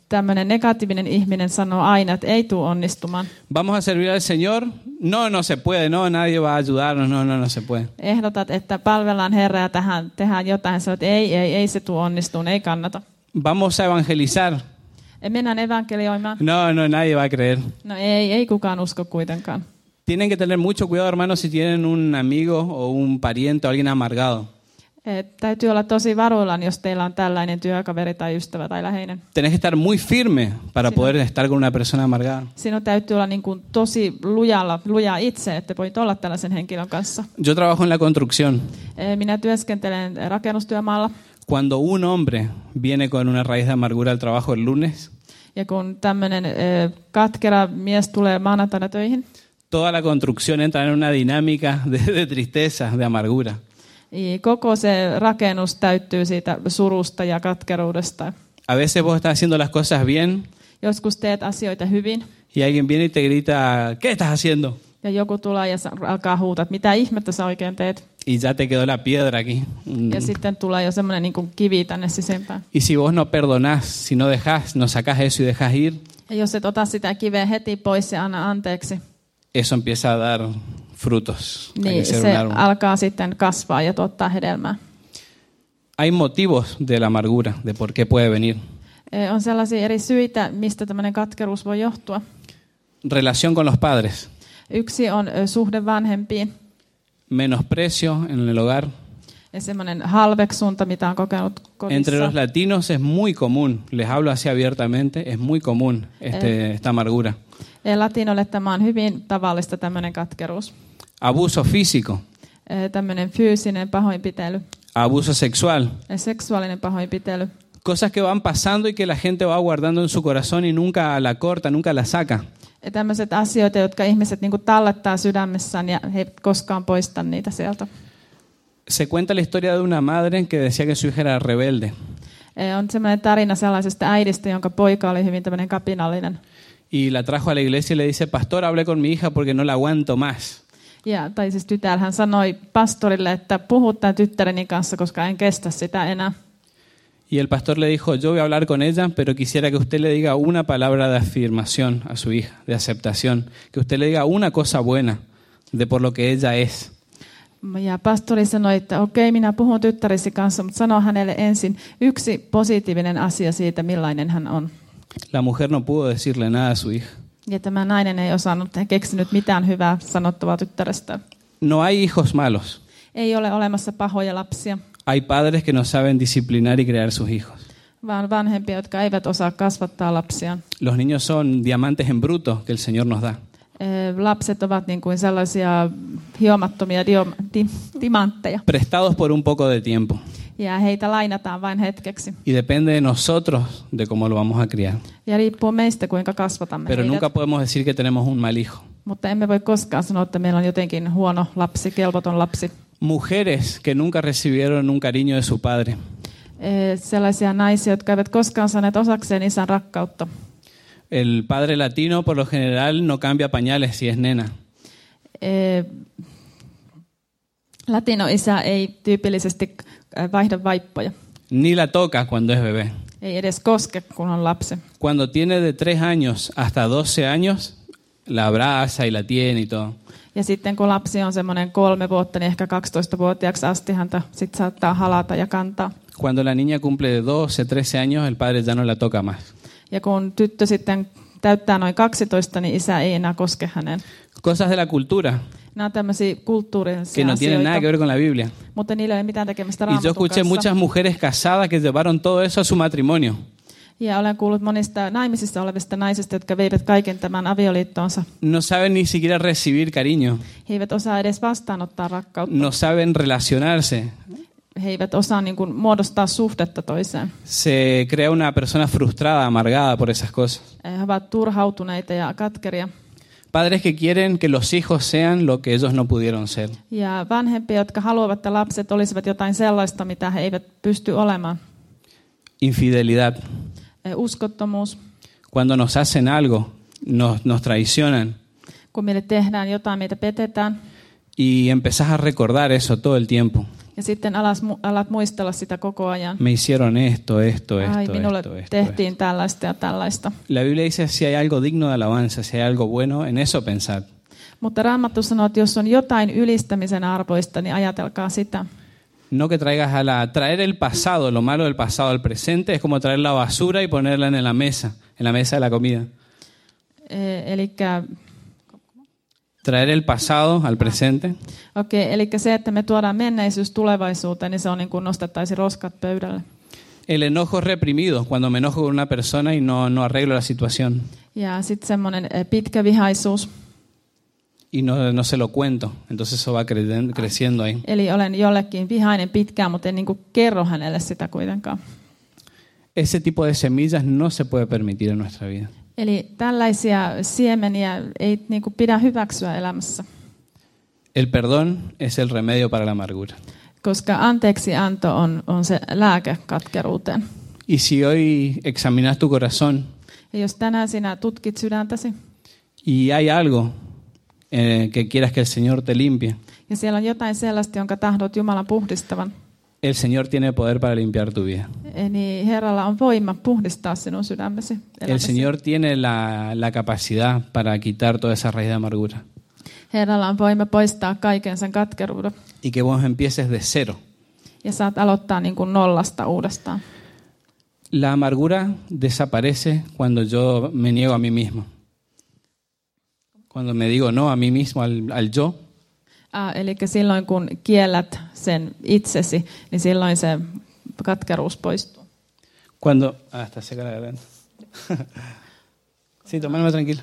tämmöinen negatiivinen ihminen sanoo aina, että ei tule onnistumaan. Vamos a servir al Señor. No, no se puede. No, nadie va a ayudarnos. No, no, no se puede. Ehdotat, että palvellaan Herraa ja tähän, tehdään jotain. Sanoit, että ei, ei, ei se tule onnistumaan, ei kannata. Vamos a evangelizar. Mennään evankelioimaan. No, no, nadie va a creer. No ei, ei kukaan usko kuitenkaan. Tienen que tener mucho cuidado, hermanos, si tienen un amigo o un pariente o alguien amargado. Et täytyy olla tosi varuillaan, jos teillä on tällainen työkaveri tai ystävä tai läheinen. Tenés que estar muy firme para Sí. poder estar con una persona amargada. Sinun täytyy olla niin kuin tosi lujalla, luja itse, että voit olla tällaisen henkilön kanssa. Yo trabajo en la construcción. Eh, Minä työskentelen rakennustyömaalla. Cuando un hombre viene con una raíz de amargura al trabajo el lunes, Ja kun tämmöinen eh, katkera mies tulee maanantaina töihin, toda la construcción entra en una dinámica de, de tristeza, de amargura. niin koko se rakennus täyttyy siitä surusta ja katkeruudesta. A veces vos estás haciendo las cosas bien Joskus teet asioita hyvin y alguien viene y te grita, ¿qué estás haciendo? ja joku tulee ja sa- alkaa huutaa, että mitä ihmettä sä oikein teet. Y ya te quedó la piedra aquí. Mm. Ja sitten tulee jo semmoinen niin kuin kivi tänne sisempään. Y si vos no perdonás, si no dejás, no sacás eso y dejás ir, Ja jos et ota sitä kiveä heti pois ja anna anteeksi, eso empieza a dar frutos. a niin crecer se un árbol. alkaa sitten kasvaa ja tuottaa hedelmää. Hay motivos de la amargura, de por qué puede venir. Eh, On sellaisia eri syitä, mistä tämmöinen katkeruus voi johtua. Relación con los padres, Yksi on ö, suhde vanhempiin menosprecio en el hogar. ja semmoinen halveksunta, mitä on kokenut Entre kodissa. los latinos es muy común, les hablo así abiertamente, es muy común este, esta amargura. Ja latinoille tämä on hyvin tavallista tämmöinen katkeruus. Abuso físico, Eh, Tämmöinen fyysinen pahoinpitely abuso sexual, ja seksuaalinen pahoinpitely. cosas que van pasando y que la gente va guardando en su corazón y nunca la corta, nunca la saca. Ja tämmöiset asioita, jotka ihmiset niin kuin tallettaa sydämessään ja he eivät koskaan poista niitä sieltä. Se cuenta la historia de una madre que decía que su hija era rebelde. Eh, On semmoinen tarina sellaisesta äidistä, jonka poika oli hyvin tämmöinen kapinallinen. Y la trajo a la iglesia y le dice, pastor, hablé con mi hija porque no la aguanto más. Ja, tai siis tytär, hän sanoi pastorille, että puhu tämän tyttäreni kanssa, koska en kestä sitä enää. Y el pastor le dijo, yo voy a hablar con ella, pero quisiera que usted le diga una palabra de afirmación a su hija, de aceptación. Que usted le diga una cosa buena de por lo que ella es. Ja pastori sanoi, että okei, minä puhun tyttärisi kanssa, mutta sano hänelle ensin yksi positiivinen asia siitä, millainen hän on. La mujer no pudo decirle nada a su hija. Ja tämä nainen ei osannut, keksinyt mitään hyvää sanottavaa tyttärestä. No hay hijos malos. Ei ole olemassa pahoja lapsia, Hay padres que no saben disciplinar y crear sus hijos. vaan vanhempia, jotka eivät osaa kasvattaa lapsiaan. Los niños son diamantes en bruto que el Señor nos da. Eh, Lapset ovat niin kuin sellaisia hiomattomia dio, di, timantteja. Prestados por un poco de tiempo. Ja heitä lainataan vain hetkeksi. Y depende de nosotros de cómo lo vamos a criar. Ja riippuu meistä, kuinka kasvatamme Pero heidät. nunca podemos decir que tenemos un mal hijo. Mutta emme voi koskaan sanoa, että meillä on jotenkin huono lapsi, kelvoton lapsi. Mujeres que nunca recibieron un cariño de su padre. Eh, Sellaisia naisia, jotka eivät koskaan saaneet osakseen isän rakkautta. El padre latino por lo general no cambia pañales si es nena. Eh, Latinoisä ei tyypillisesti eh, vaihda vaippoja. Ni la toca cuando es bebé. Ei edes koske, kun on lapsi. Cuando tiene de tres años hasta doce años, la abraza y la tiene y todo. Ja sitten kun lapsi on semmoinen kolme vuotta, niin ehkä kaksitoistavuotiaaksi asti häntä sit saattaa halata ja kantaa. Cuando la niña cumple de doce, trece años, el padre ya no la toca más. Ja kun tyttö sitten täyttää noin kaksitoista, niin isä ei enää koske häneen. Cosas de la cultura Nämä on tämmöisiä kulttuurisia que no tienen nada que asioita, ver con la Biblia. mutta niillä ei ole mitään tekemistä Y yo Raamatun escuché kanssa. muchas mujeres casadas que llevaron todo eso a su matrimonio. Ja olen kuullut monista naimisissa olevista naisista, jotka veivät kaiken tämän avioliittoonsa. No saben ni siquiera recibir cariño. He eivät osaa edes vastaanottaa rakkautta. No saben relacionarse. He eivät osaa niin kuin muodostaa suhdetta toiseen. Se crea una persona frustrada, amargada por esas cosas. He ovat turhautuneita ja katkeria. Padres que quieren que los hijos sean lo que ellos no pudieron ser. Ja vanhempia, jotka haluavat, että lapset olisivat jotain sellaista, mitä he eivät pysty olemaan. Infidelidad. Uskottomuus. Cuando nos hacen algo, nos, nos traicionan. Kun meille tehdään jotain, meitä petetään. Y empezás a recordar eso todo el tiempo. Ja sitten alas, alat muistella sitä koko ajan. Me hicieron esto, esto, Ai, esto, minulle esto, esto, tehtiin esto. tällaista ja tällaista. La Biblia dice si hay algo digno de alabanza, si hay algo bueno, en eso pensad. Mutta Raamattu sanoo, että jos on jotain ylistämisen arvoista, niin ajatelkaa sitä. No que traigas a la... Traer el pasado, lo malo del pasado al presente, es como traer la basura y ponerla en la mesa, en la mesa de la comida. E- elikkä, Traer el pasado al presente okei, elikkä se, että me tuodaan menneisyys tulevaisuuteen, niin se on niin kuin nostettaisiin roskat pöydälle. El enojo es reprimido, cuando me enojo con una persona y no, no arreglo la situación. Ja sitten semmoinen eh, pitkä vihaisuus. Y no, no se lo cuento, entonces eso va cre- creciendo ahí. Eli olen jollekin vihainen pitkään, mutta en niin kuin kerro hänelle sitä kuitenkaan. Ese tipo de semillas no se puede permitir en nuestra vida. Eli tällaisia siemeniä ei niin kuin pidä hyväksyä elämässä, El perdón es el remedio para la amargura. koska anteeksianto on, on se lääke katkeruuteen. Y si hoy examinas tu corazón Ja jos tänään sinä tutkit sydäntäsi, y hay algo eh, que quieras que el Señor te limpie, ja siellä on jotain sellaista, jonka tahdot Jumalan puhdistavan, el Señor tiene poder para limpiar tu vida. niin Herralla on voima puhdistaa sinun sydämesi. El elämäsi. Señor tiene la, la capacidad para quitar toda esa raíz de amargura. Herralla on voima poistaa kaiken sen katkeruuden. Y que vos empieces de cero. Ja saat aloittaa niin kuin nollasta uudestaan. La amargura desaparece cuando yo me niego a mí mismo. Cuando me digo no a mí mismo, al, al yo, Ah, eli silloin kun kiellät sen itsesi, niin silloin se katkeruus poistuu. cuando... Ah, está seca la garganta. Sí, tomármelo tranquilo.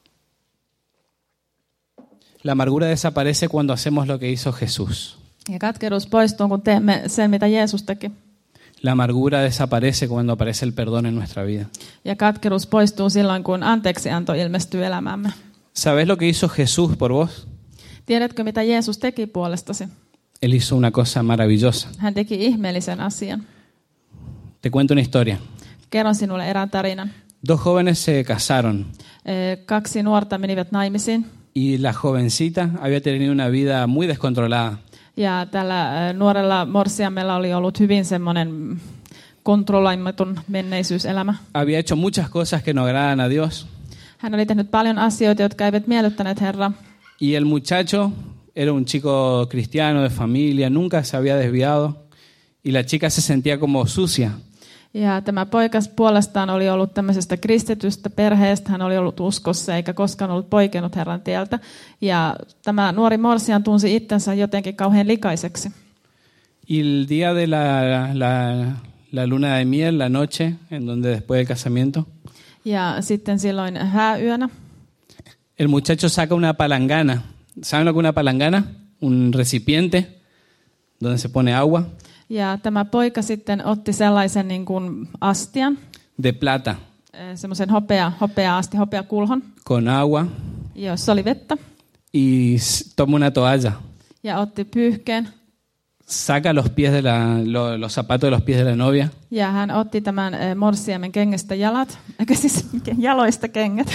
La amargura desaparece cuando hacemos lo que hizo Jesús. Ja katkeruus poistuu, kun teemme sen, mitä Jeesus teki. La amargura desaparece cuando aparece el perdón en nuestra vida. Ja katkeruus poistuu silloin, kun anteeksianto ilmestyy elämäämme. ¿Sabes lo que hizo Jesús por vos? Tiedätkö, mitä Jeesus teki puolestasi? Él hizo una cosa maravillosa. Hän teki ihmeellisen asian. Te cuento una historia. Kerron sinulle erään tarinan. Dos jóvenes se casaron Eh, Kaksi nuorta menivät naimisiin. y la jovencita había tenido una vida muy descontrolada. Ja tällä eh, nuorella morsiamella oli ollut hyvin semmoinen kontrolloimaton menneisyyselämä. Había hecho muchas cosas que no agradan a Dios. Hän oli tehnyt paljon asioita, jotka eivät miellyttäneet Herraa. Y el muchacho era un chico cristiano de familia, nunca se había desviado. Y la chica se sentía como sucia. Ja tämä poikas puolestaan oli ollut tämmöisestä kristitystä perheestä. Hän oli ollut uskossa eikä koskaan ollut poikennut Herran tieltä. Ja tämä nuori morsian tunsi itsensä jotenkin kauhean likaiseksi. Y el día de la, la, la luna de miel, la noche, en donde después del casamiento, Ja sitten silloin hääyönä el muchacho saca una palangana. ¿Saben lo que es una palangana? Un recipiente donde se pone agua ja tämä poika sitten otti sellaisen niin kuin astian, de plata eh, semmoisen hopea, hopea-asti, hopeakulhon, con agua jossa oli vettä. y s- toma una toalla. Ja otti pyyhkeen. Saca los pies de la, lo- los zapatos de los pies de la novia. Ja hän otti tämän eh, morsiamen kengästä jalat, eikä siis jaloista kengät.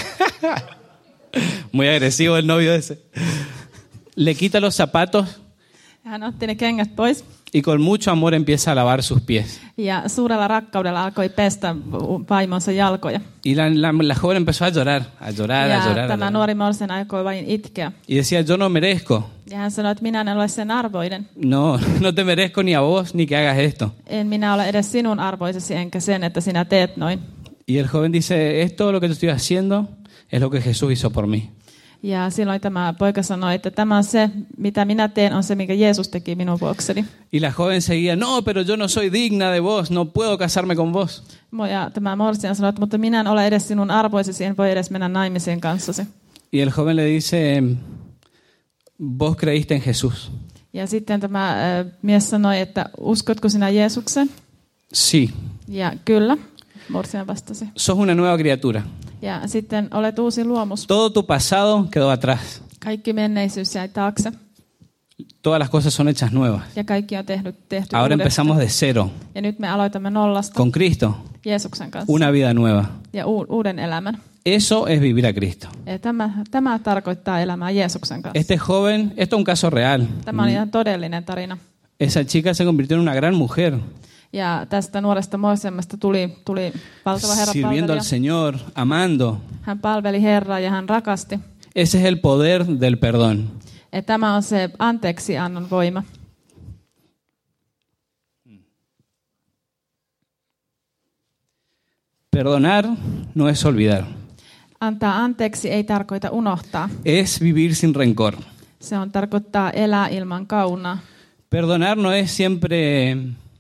Muy agresivo el novio ese. Le quita los zapatos Ja hän otti ne kengät pois y con mucho amor empieza a lavar sus pies. ja suurella rakkaudella alkoi pestä vaimonsa jalkoja. Y la, la, la joven empezó a llorar, a llorar, a Ja llorar. a tämä llorar. nuori morsian alkoi vain itkeä. Y decía, yo no merezco. Ja hän sanoi, että minä en ole sen arvoinen. No, no te merezco ni a vos ni que hagas esto. En minä ole edes sinun arvoisesi, enkä sen, että sinä teet noin. Y el joven dice, esto lo que te estoy haciendo es lo que Jesús hizo por mí. Ja silloin tämä poika sanoi, että tämä on se, mitä minä teen, on se, minkä Jeesus teki minun vuokseni. Y la joven seguía, no, pero yo no soy digna de vos, no puedo casarme con vos. Ja tämä morsian sanoi, että mutta minä en ole edes sinun arvoisesi, en voi edes mennä naimisiin kanssasi. Y el joven le dice, vos creíste en Jesús. Ja sitten tämä äh, mies sanoi, että uskotko sinä Jeesuksen? Sí, Ja kyllä, morsian vastasi. sos una nueva criatura. Ja sitten olet uusi luomus. Todo tu pasado quedó atrás. Kaikki menneisyys jäi taakse Todas las cosas son hechas nuevas. ja kaikki on tehty, tehty Ahora uudestaan. empezamos de cero, Ja nyt me aloitamme nollasta con Cristo, Jeesuksen kanssa una vida nueva. ja u- uuden elämän. Eso es vivir a Cristo. Ja tämä, tämä tarkoittaa elämää Jeesuksen kanssa. Este joven, esto es un caso real. Tämä on ihan todellinen tarina. Esa chica se convirtió en una gran mujer, Ja tästä nuoresta morsiamesta tuli, tuli valtava Herran sirviendo al palvelija. Señor, amando. Hän palveli Herraa ja hän rakasti. Ese es el poder del perdón. Ja tämä on se anteeksiannon voima. Perdonar no es olvidar, Antaa anteeksi ei tarkoita unohtaa. es vivir sin rencor. Se on tarkoittaa elää ilman kaunaa. Perdonar no es siempre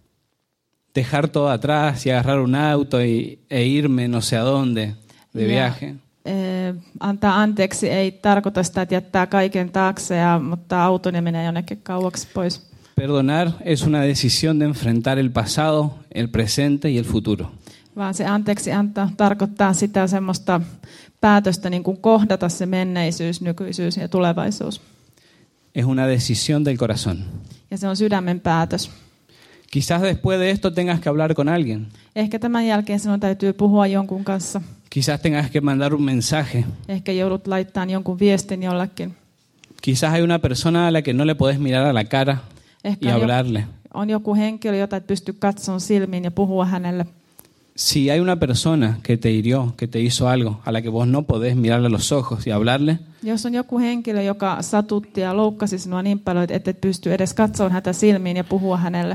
dejar todo atrás y agarrar un auto y, e irme no sé a dónde de Ja, viaje. eh, antaa anteeksi ei tarkoita sitä, että jättää kaiken taakse ja ottaa auton ja menee jonnekin kauaksi pois. Perdonar es una decisión de enfrentar el pasado, el presente y el futuro. Vaan se anteeksi antaa tarkoittaa sitä semmoista päätöstä niin kuin kohdata se menneisyys, nykyisyys ja tulevaisuus. Es una decisión del corazón. Ja se on sydämen päätös. Quizás después de esto tengas que hablar con alguien. Ehkä tämän jälkeen sinun täytyy puhua jonkun kanssa. Quizás tengas que mandar un mensaje. Ehkä joudut laittamaan jonkun viestin jollekin. Quizás hay una persona a la que no le podés mirar a la cara Ehkä y on, jo, hablarle. on joku henkilö, jota et pysty katsomaan silmiin ja puhua hänelle. Si hay una persona que te hirió, que te hizo algo, a la que vos no podés mirarle a los ojos y hablarle, Jos on joku henkilö, joka satutti ja loukkasi sinua niin paljon, että et pysty edes katsomaan häntä silmiin ja puhua hänelle,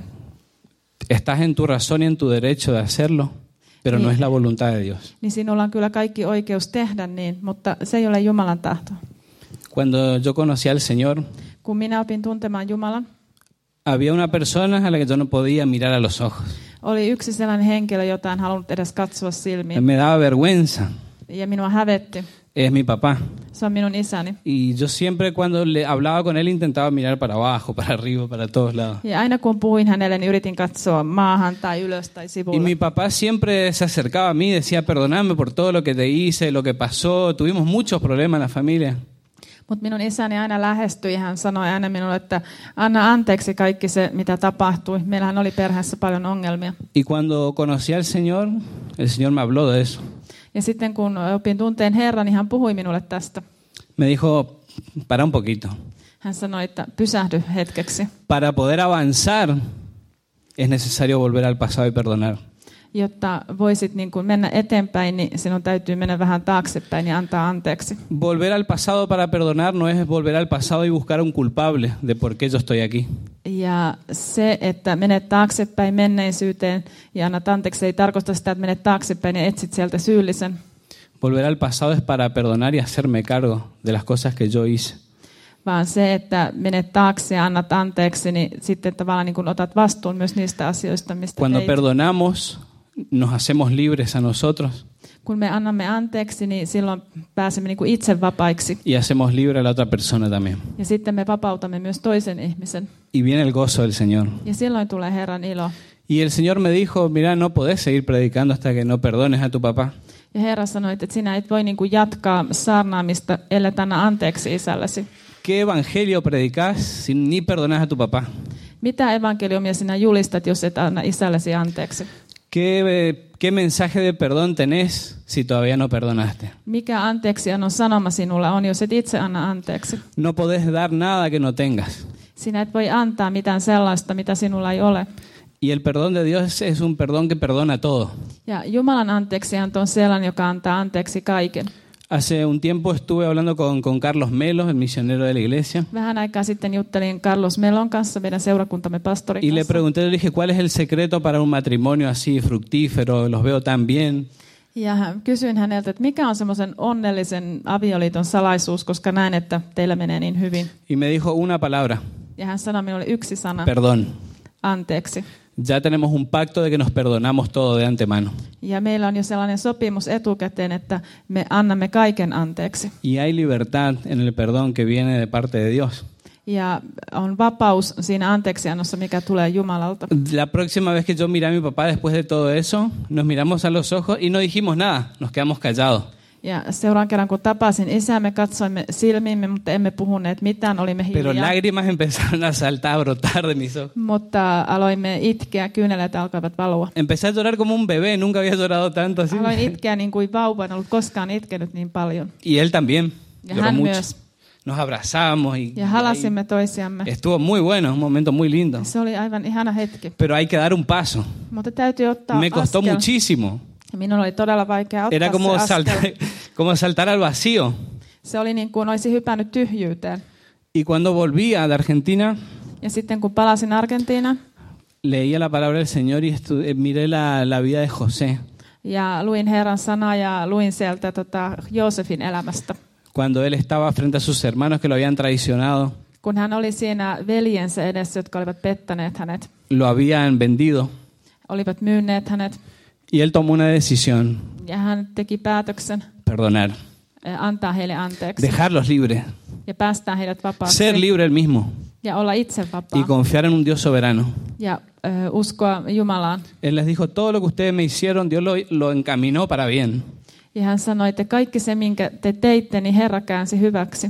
estás en tu razón y en tu derecho de hacerlo, pero no Sí. es la voluntad de Dios. niin sinulla on kyllä kaikki oikeus tehdä niin, mutta se ei ole Jumalan tahto. Cuando yo conocí al Señor, Kun minä opin tuntemaan Jumalan, había una persona a la que yo no podía mirar a los ojos. oli yksi sellainen henkilö, jota en halunnut edes katsoa silmiin. Me daba vergüenza. Ja minua hävetti. Es mi papá. Se on minun isäni. Y yo siempre cuando le hablaba con él intentaba mirar para abajo, para arriba, para todos lados. Ja aina kun puhuin hänelle, niin yritin katsoa maahan tai ylös tai Y sivulle. mi papá siempre se acercaba a mí y decía, perdoname por todo lo que te hice, lo que pasó. Tuvimos muchos problemas en la familia. Mutta minun isäni aina lähestyi ja hän sanoi aina minulle, että anna anteeksi kaikki se, mitä tapahtui. Meillähän oli perheessä paljon ongelmia. Y cuando conocí al Señor, el Señor me habló de eso. Ja sitten kun opin tunteen Herran, niin hän puhui minulle tästä. Me dijo, para un poquito. Hän sanoi, että pysähdy hetkeksi. Para poder avanzar es necesario volver al pasado y perdonar. Jotta voisit niin kuin mennä eteenpäin, niin sinun täytyy mennä vähän taaksepäin ja antaa anteeksi. Volver al pasado para perdonar no es volver al pasado y buscar un culpable de por qué yo estoy aquí. Ja se, että menet taaksepäin menneisyyteen ja annat anteeksi, ei tarkoita sitä, että menet taaksepäin ja etsit sieltä syyllisen. Volver al pasado es para perdonar y hacerme cargo de las cosas que yo hice. Vaan se, että menet taakse ja annat anteeksi, niin sitten tavallaan niin kuin otat vastuun myös niistä asioista, mistä Cuando teit. perdonamos, nos hacemos libres a nosotros Kun me annamme anteeksi, niin silloin pääsemme niin kuin itse vapaiksi. y hacemos libre a la otra persona también. Ja sitten me vapautamme myös toisen ihmisen. Y viene el gozo del Señor. Ja silloin tulee Herran ilo. Y el Señor me dijo, mira, no podés seguir predicando hasta que no perdones a tu papá. Ja Herra sanoi, että sinä et voi niin kuin jatkaa saarnaamista, ellei anna anteeksi isällesi. ¿Qué evangelio predicás si ni perdonás a tu papá? Mitä evankeliumia sinä julistat, jos et anna isällesi anteeksi? ¿Qué, ¿Qué mensaje de perdón tenés si todavía no perdonaste? Mikä anteeksiannon sanoma sinulla on, jos et itse anna anteeksi? No podés dar nada que no tengas. Sinä et voi antaa mitään sellaista, mitä sinulla ei ole. Y el perdón de Dios es un perdón que perdona todo. Ja Jumalan anteeksianto on sellainen, joka antaa anteeksi kaiken. Hace un tiempo estuve hablando con, con Carlos Melo, el misionero de la iglesia, Vähän aikaa sitten juttelin Carlos Melon kanssa, meidän seurakuntamme pastorin y le kanssa. pregunté, le dije, ¿cuál es el secreto para un matrimonio así fructífero? Los veo tan bien. Ja kysyin häneltä, että mikä on semmoisen onnellisen avioliiton salaisuus, koska näen, että teillä menee niin hyvin. Y me dijo una palabra, Ja hän sanoi minulle yksi sana, perdón. anteeksi. Ya tenemos un pacto de que nos perdonamos todo de antemano. Ja meillä on jo sellainen sopimus etukäteen, että me annamme kaiken anteeksi. Y hay libertad en el perdón que viene de parte de Dios. Ja on vapaus siinä anteeksiannossa, mikä tulee Jumalalta. La próxima vez que yo miré a mi papá después de todo eso, nos miramos a los ojos y no dijimos nada, nos quedamos callados. Ja seuraan kerran, kun tapasin isää, me katsoimme silmiimme, mutta emme puhuneet mitään, olimme Pero hiljaa. lágrimas empezaron a saltar, a brotar de mis ojos. Mutta aloimme itkeä, kyyneleet alkoivat valua. Empecé a llorar como un bebé, nunca había llorado tanto así. Aloin itkeä niin kuin vauva, en ollut koskaan itkenyt niin paljon. Y él también, Ja lloró hän mucho. myös. nos abrazamos y, ja y halasimme toisiamme. estuvo muy bueno, un momento muy lindo. Se oli aivan ihana hetki. Pero hay que dar un paso. Mutta täytyy ottaa Me costó askel. muchísimo. Ja minun oli todella vaikea ottaa Era como se askel. saltar, como saltar al vacío. Se oli niin kuin olisi hypännyt tyhjyyteen. Y cuando volvía de Argentina, Ja sitten kun palasin Argentiinaan leía la palabra del Señor y estu- eh, miré la, la vida de José. ja luin Herran sanaa ja luin sieltä tota Joosefin elämästä. Cuando él estaba frente a sus hermanos que lo habían traicionado, Kun hän oli siinä veljensä edessä, jotka olivat pettäneet hänet, lo habían vendido. olivat myyneet hänet, Y él tomó una decisión, ja hän teki päätöksen perdonar, eh, antaa heille anteeksi dejarlos libres, ja päästää heidät vapaaksi ser libre él mismo ja olla itse y vapaa confiar en un Dios soberano. ja ö, uskoa Jumalaan. Él les dijo, todo lo que ustedes me hicieron, Dios lo, lo encaminó para bien. Ja hän sanoi, että kaikki se, minkä te teitte, niin Herra käänsi hyväksi.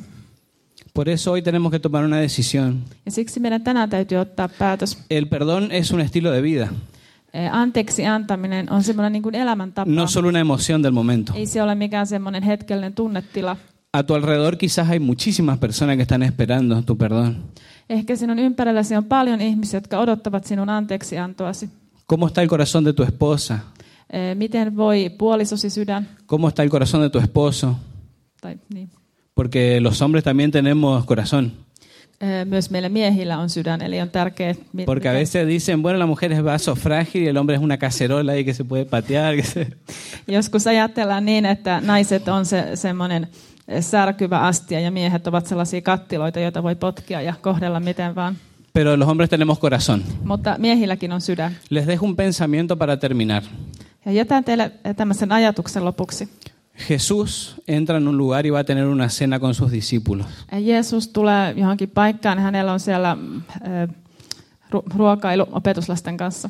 Por eso hoy tenemos que tomar una decisión. Ja siksi meidän tänään täytyy ottaa päätös. El perdón es un estilo de vida, Eh, Anteeksi antaminen on semmoinen niin kuin elämäntapa. no solo una emoción del momento. Ei se ole mikään semmoinen hetkellinen tunnetila. A tu alrededor quizás hay muchísimas personas que están esperando tu perdón. Ehkä sinun ympärilläsi on paljon ihmisiä, jotka odottavat sinun anteeksiantoasi. ¿Cómo está el corazón de tu esposa? Eh, Miten voi puolisosi sydän? ¿Cómo está el corazón de tu esposo? Tai, niin. Porque los hombres también tenemos corazón. Eh, Myös meillä miehillä on sydän, eli on tärkeää. mi- Porque a miten- veces dicen, bueno, la mujer es vaso frágil y el hombre es una cacerola ahí que se puede patear. Que se... Joskus ajatellaan niin, että naiset on se semmoinen särkyvä astia ja miehet ovat sellaisia kattiloita, joita voi potkia ja kohdella miten vaan. Pero los hombres tenemos corazón. Mutta miehilläkin on sydän. Les dejo un pensamiento para terminar. Ja jätän teille tämmöisen ajatuksen lopuksi. Jesús entra en un lugar y va a tener una cena con sus discípulos. Jeesus tulee johonkin paikkaan, hänellä on siellä äh, ru- ruokailu opetuslasten kanssa.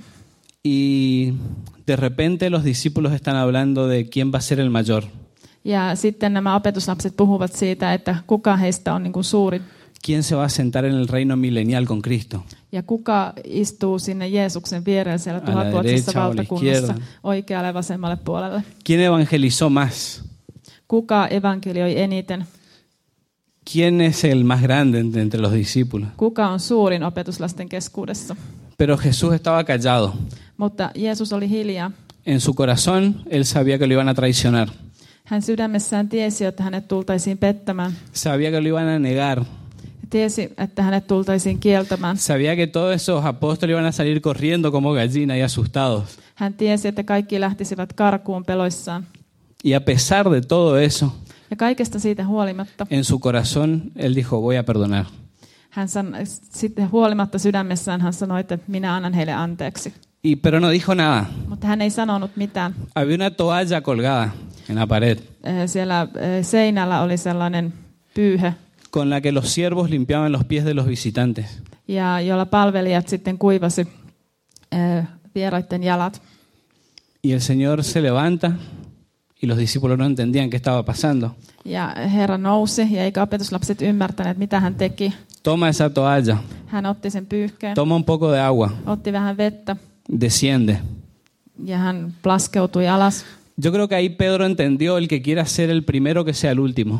Y de repente los discípulos están hablando de quién va a ser el mayor. Ja sitten nämä opetuslapset puhuvat siitä, että kuka heistä on niin kuin suurin ¿Quién se va a sentar en el reino milenial con Cristo? ja kuka istuu sinne Jeesuksen viereen siellä A la tuhatvuotisessa derecha o a la valtakunnassa izquierda. oikealle ja vasemmalle puolelle. ¿Quién evangelizó más? Kuka evankelioi eniten? ¿Quién es el más grande entre entre los discípulos? Kuka on suurin opetuslasten keskuudessa? Pero Jesús estaba callado. Mutta Jeesus oli hiljaa. En su corazón, él sabía que lo iban a traicionar. Hän sydämessään tiesi, että hänet tultaisiin pettämään. Sabía que lo iban a negar. Tiesi, että hänet tultaisiin kieltämään. Sabía que todos esos apóstoles iban a salir corriendo como gallina y asustados. Hän tiesi, että kaikki lähtisivät karkuun peloissaan. Y a pesar de todo eso, Ja kaikesta siitä huolimatta, en su corazón, él dijo, voy a perdonar. hän san, sitten huolimatta sydämessään hän sanoi, että minä annan heille anteeksi. Y, pero no dijo nada. Mutta hän ei sanonut mitään. Había una toalla colgada en la pared Eh, Siellä eh, seinällä oli sellainen pyyhe, con la que los siervos limpiaban los pies de los visitantes. ja jolla palvelijat sitten kuivasi eh, vieraiden jalat. Y el Señor se levanta y los discípulos no entendían qué estaba pasando. Ja Herra nousi, ja eikä opetuslapset ymmärtäneet, mitä hän teki. Toma esa toalla, Hän otti sen pyyhkeen, toma un poco de agua, otti vähän vettä, desciende. ja hän laskeutui alas. Yo creo que ahí Pedro entendió el que quiera ser el primero que sea el último.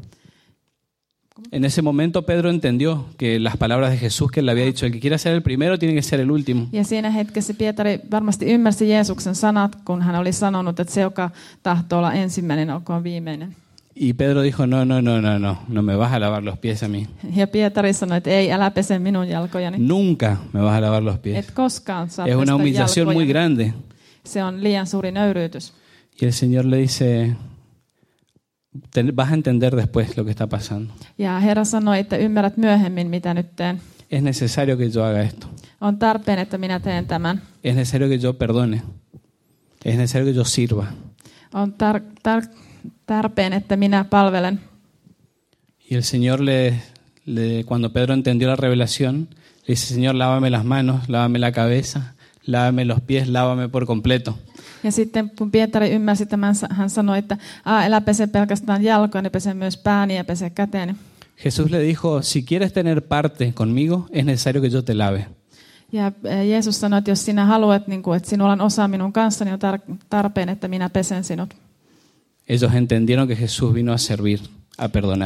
En ese momento Pedro entendió que las palabras de Jesús que él le había dicho, el que quiera ser el primero tiene que ser el último. Ja siinä hetkessä Pietari varmasti ymmärsi Jeesuksen sanat, kun hän oli sanonut, että se, joka tahtoo olla ensimmäinen, olkoon viimeinen. Y Pedro dijo, no, no, no, no, no, no me vas a lavar los pies a mí. Ja Pietari sanoi, että ei, älä pese minun jalkojani. Nunca me vas a lavar los pies. Et koskaan saa Es una pestä humillación muy jalkojani. grande. Se on liian suuri nöyryytys. Y el Señor le dice, "Te- vas a entender después lo que está pasando. Ja Herra sanoi, että ymmärrät myöhemmin, mitä nyt teen. Es necesario que yo haga esto. On tarpeen, että minä teen tämän. Es necesario que yo perdone. Es necesario que yo sirva. On tar- tar- tarpeen, että minä palvelen. Y el Señor le, le, cuando Pedro entendió la revelación, le dice, Señor, lávame las manos, lávame la cabeza, lávame los pies, lávame por completo. Ja sitten kun Pietari ymmärsi tämän, hän sanoi, että älä pese pelkästään jalkoani, pese myös pääni ja pese käteeni. Jesús le dijo, si quieres tener parte conmigo, es necesario que yo te lave. Ja Jeesus sanoi, että jos sinä haluat, niin kuin, että sinulla on osa minun kanssani, on tar- tarpeen, että minä pesen sinut. Ellos entendieron que Jesús vino a servir, a perdonar.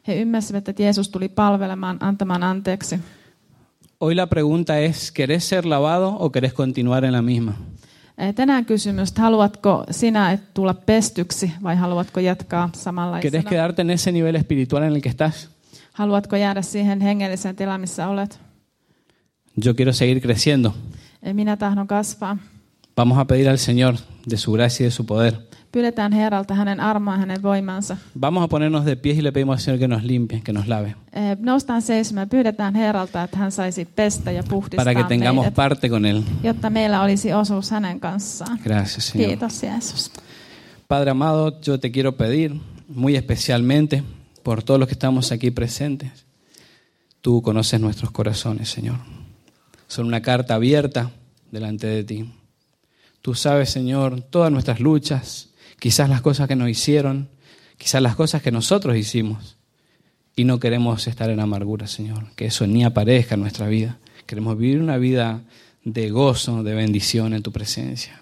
He ymmärsivät, että Jeesus tuli palvelemaan, antamaan anteeksi. Hoy la pregunta es, ¿querés ser lavado o querés continuar en la misma? Tänään kysymys, että haluatko sinä et tulla pestyksi vai haluatko jatkaa samanlaisena? ¿Querés quedarte en ese nivel espiritual en el que estás? Haluatko jäädä siihen hengelliseen tilaan, missä olet? Yo quiero seguir creciendo. Minä tahdon kasvaa. Vamos a pedir al Señor de su gracia y de su poder. Pyydetään Herralta hänen armoa, hänen voimansa. Vamos a ponernos de pies y le pedimos al Señor que nos limpie, que nos lave. Noustaan seisomaan ja pyydetään Herralta, että hän saisi pestä ja puhdistaa Para que tengamos meidät, parte con Él. jotta meillä olisi osuus hänen kanssaan. Gracias, Señor. Kiitos, Jeesus. Padre amado, yo te quiero pedir muy especialmente por todos los que estamos aquí presentes. Tú conoces nuestros corazones, Señor. Son una carta abierta delante de ti. Tú sabes, Señor, todas nuestras luchas, quizás las cosas que nos hicieron, quizás las cosas que nosotros hicimos. Y no queremos estar en amargura, Señor, que eso ni aparezca en nuestra vida. Queremos vivir una vida de gozo, de bendición en tu presencia.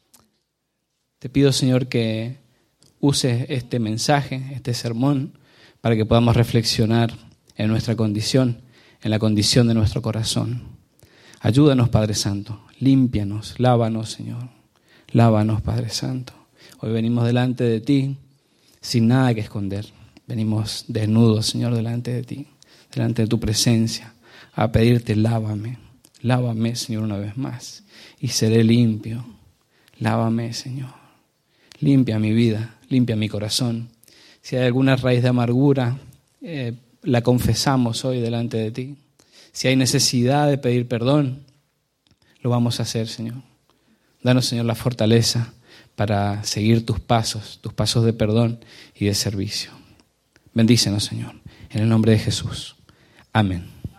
Te pido, Señor, que uses este mensaje, este sermón, para que podamos reflexionar en nuestra condición, en la condición de nuestro corazón. Ayúdanos, Padre Santo, límpianos, lávanos, Señor, lávanos, Padre Santo. Hoy venimos delante de ti sin nada que esconder. Venimos desnudos, Señor, delante de ti, delante de tu presencia, a pedirte, lávame, lávame, Señor, una vez más, y seré limpio. Lávame, Señor, limpia mi vida, limpia mi corazón. Si hay alguna raíz de amargura, eh, la confesamos hoy delante de ti. Si hay necesidad de pedir perdón, lo vamos a hacer, Señor. Danos, Señor, la fortaleza para seguir tus pasos, tus pasos de perdón y de servicio. Bendícenos, Señor, en el nombre de Jesús. Amén.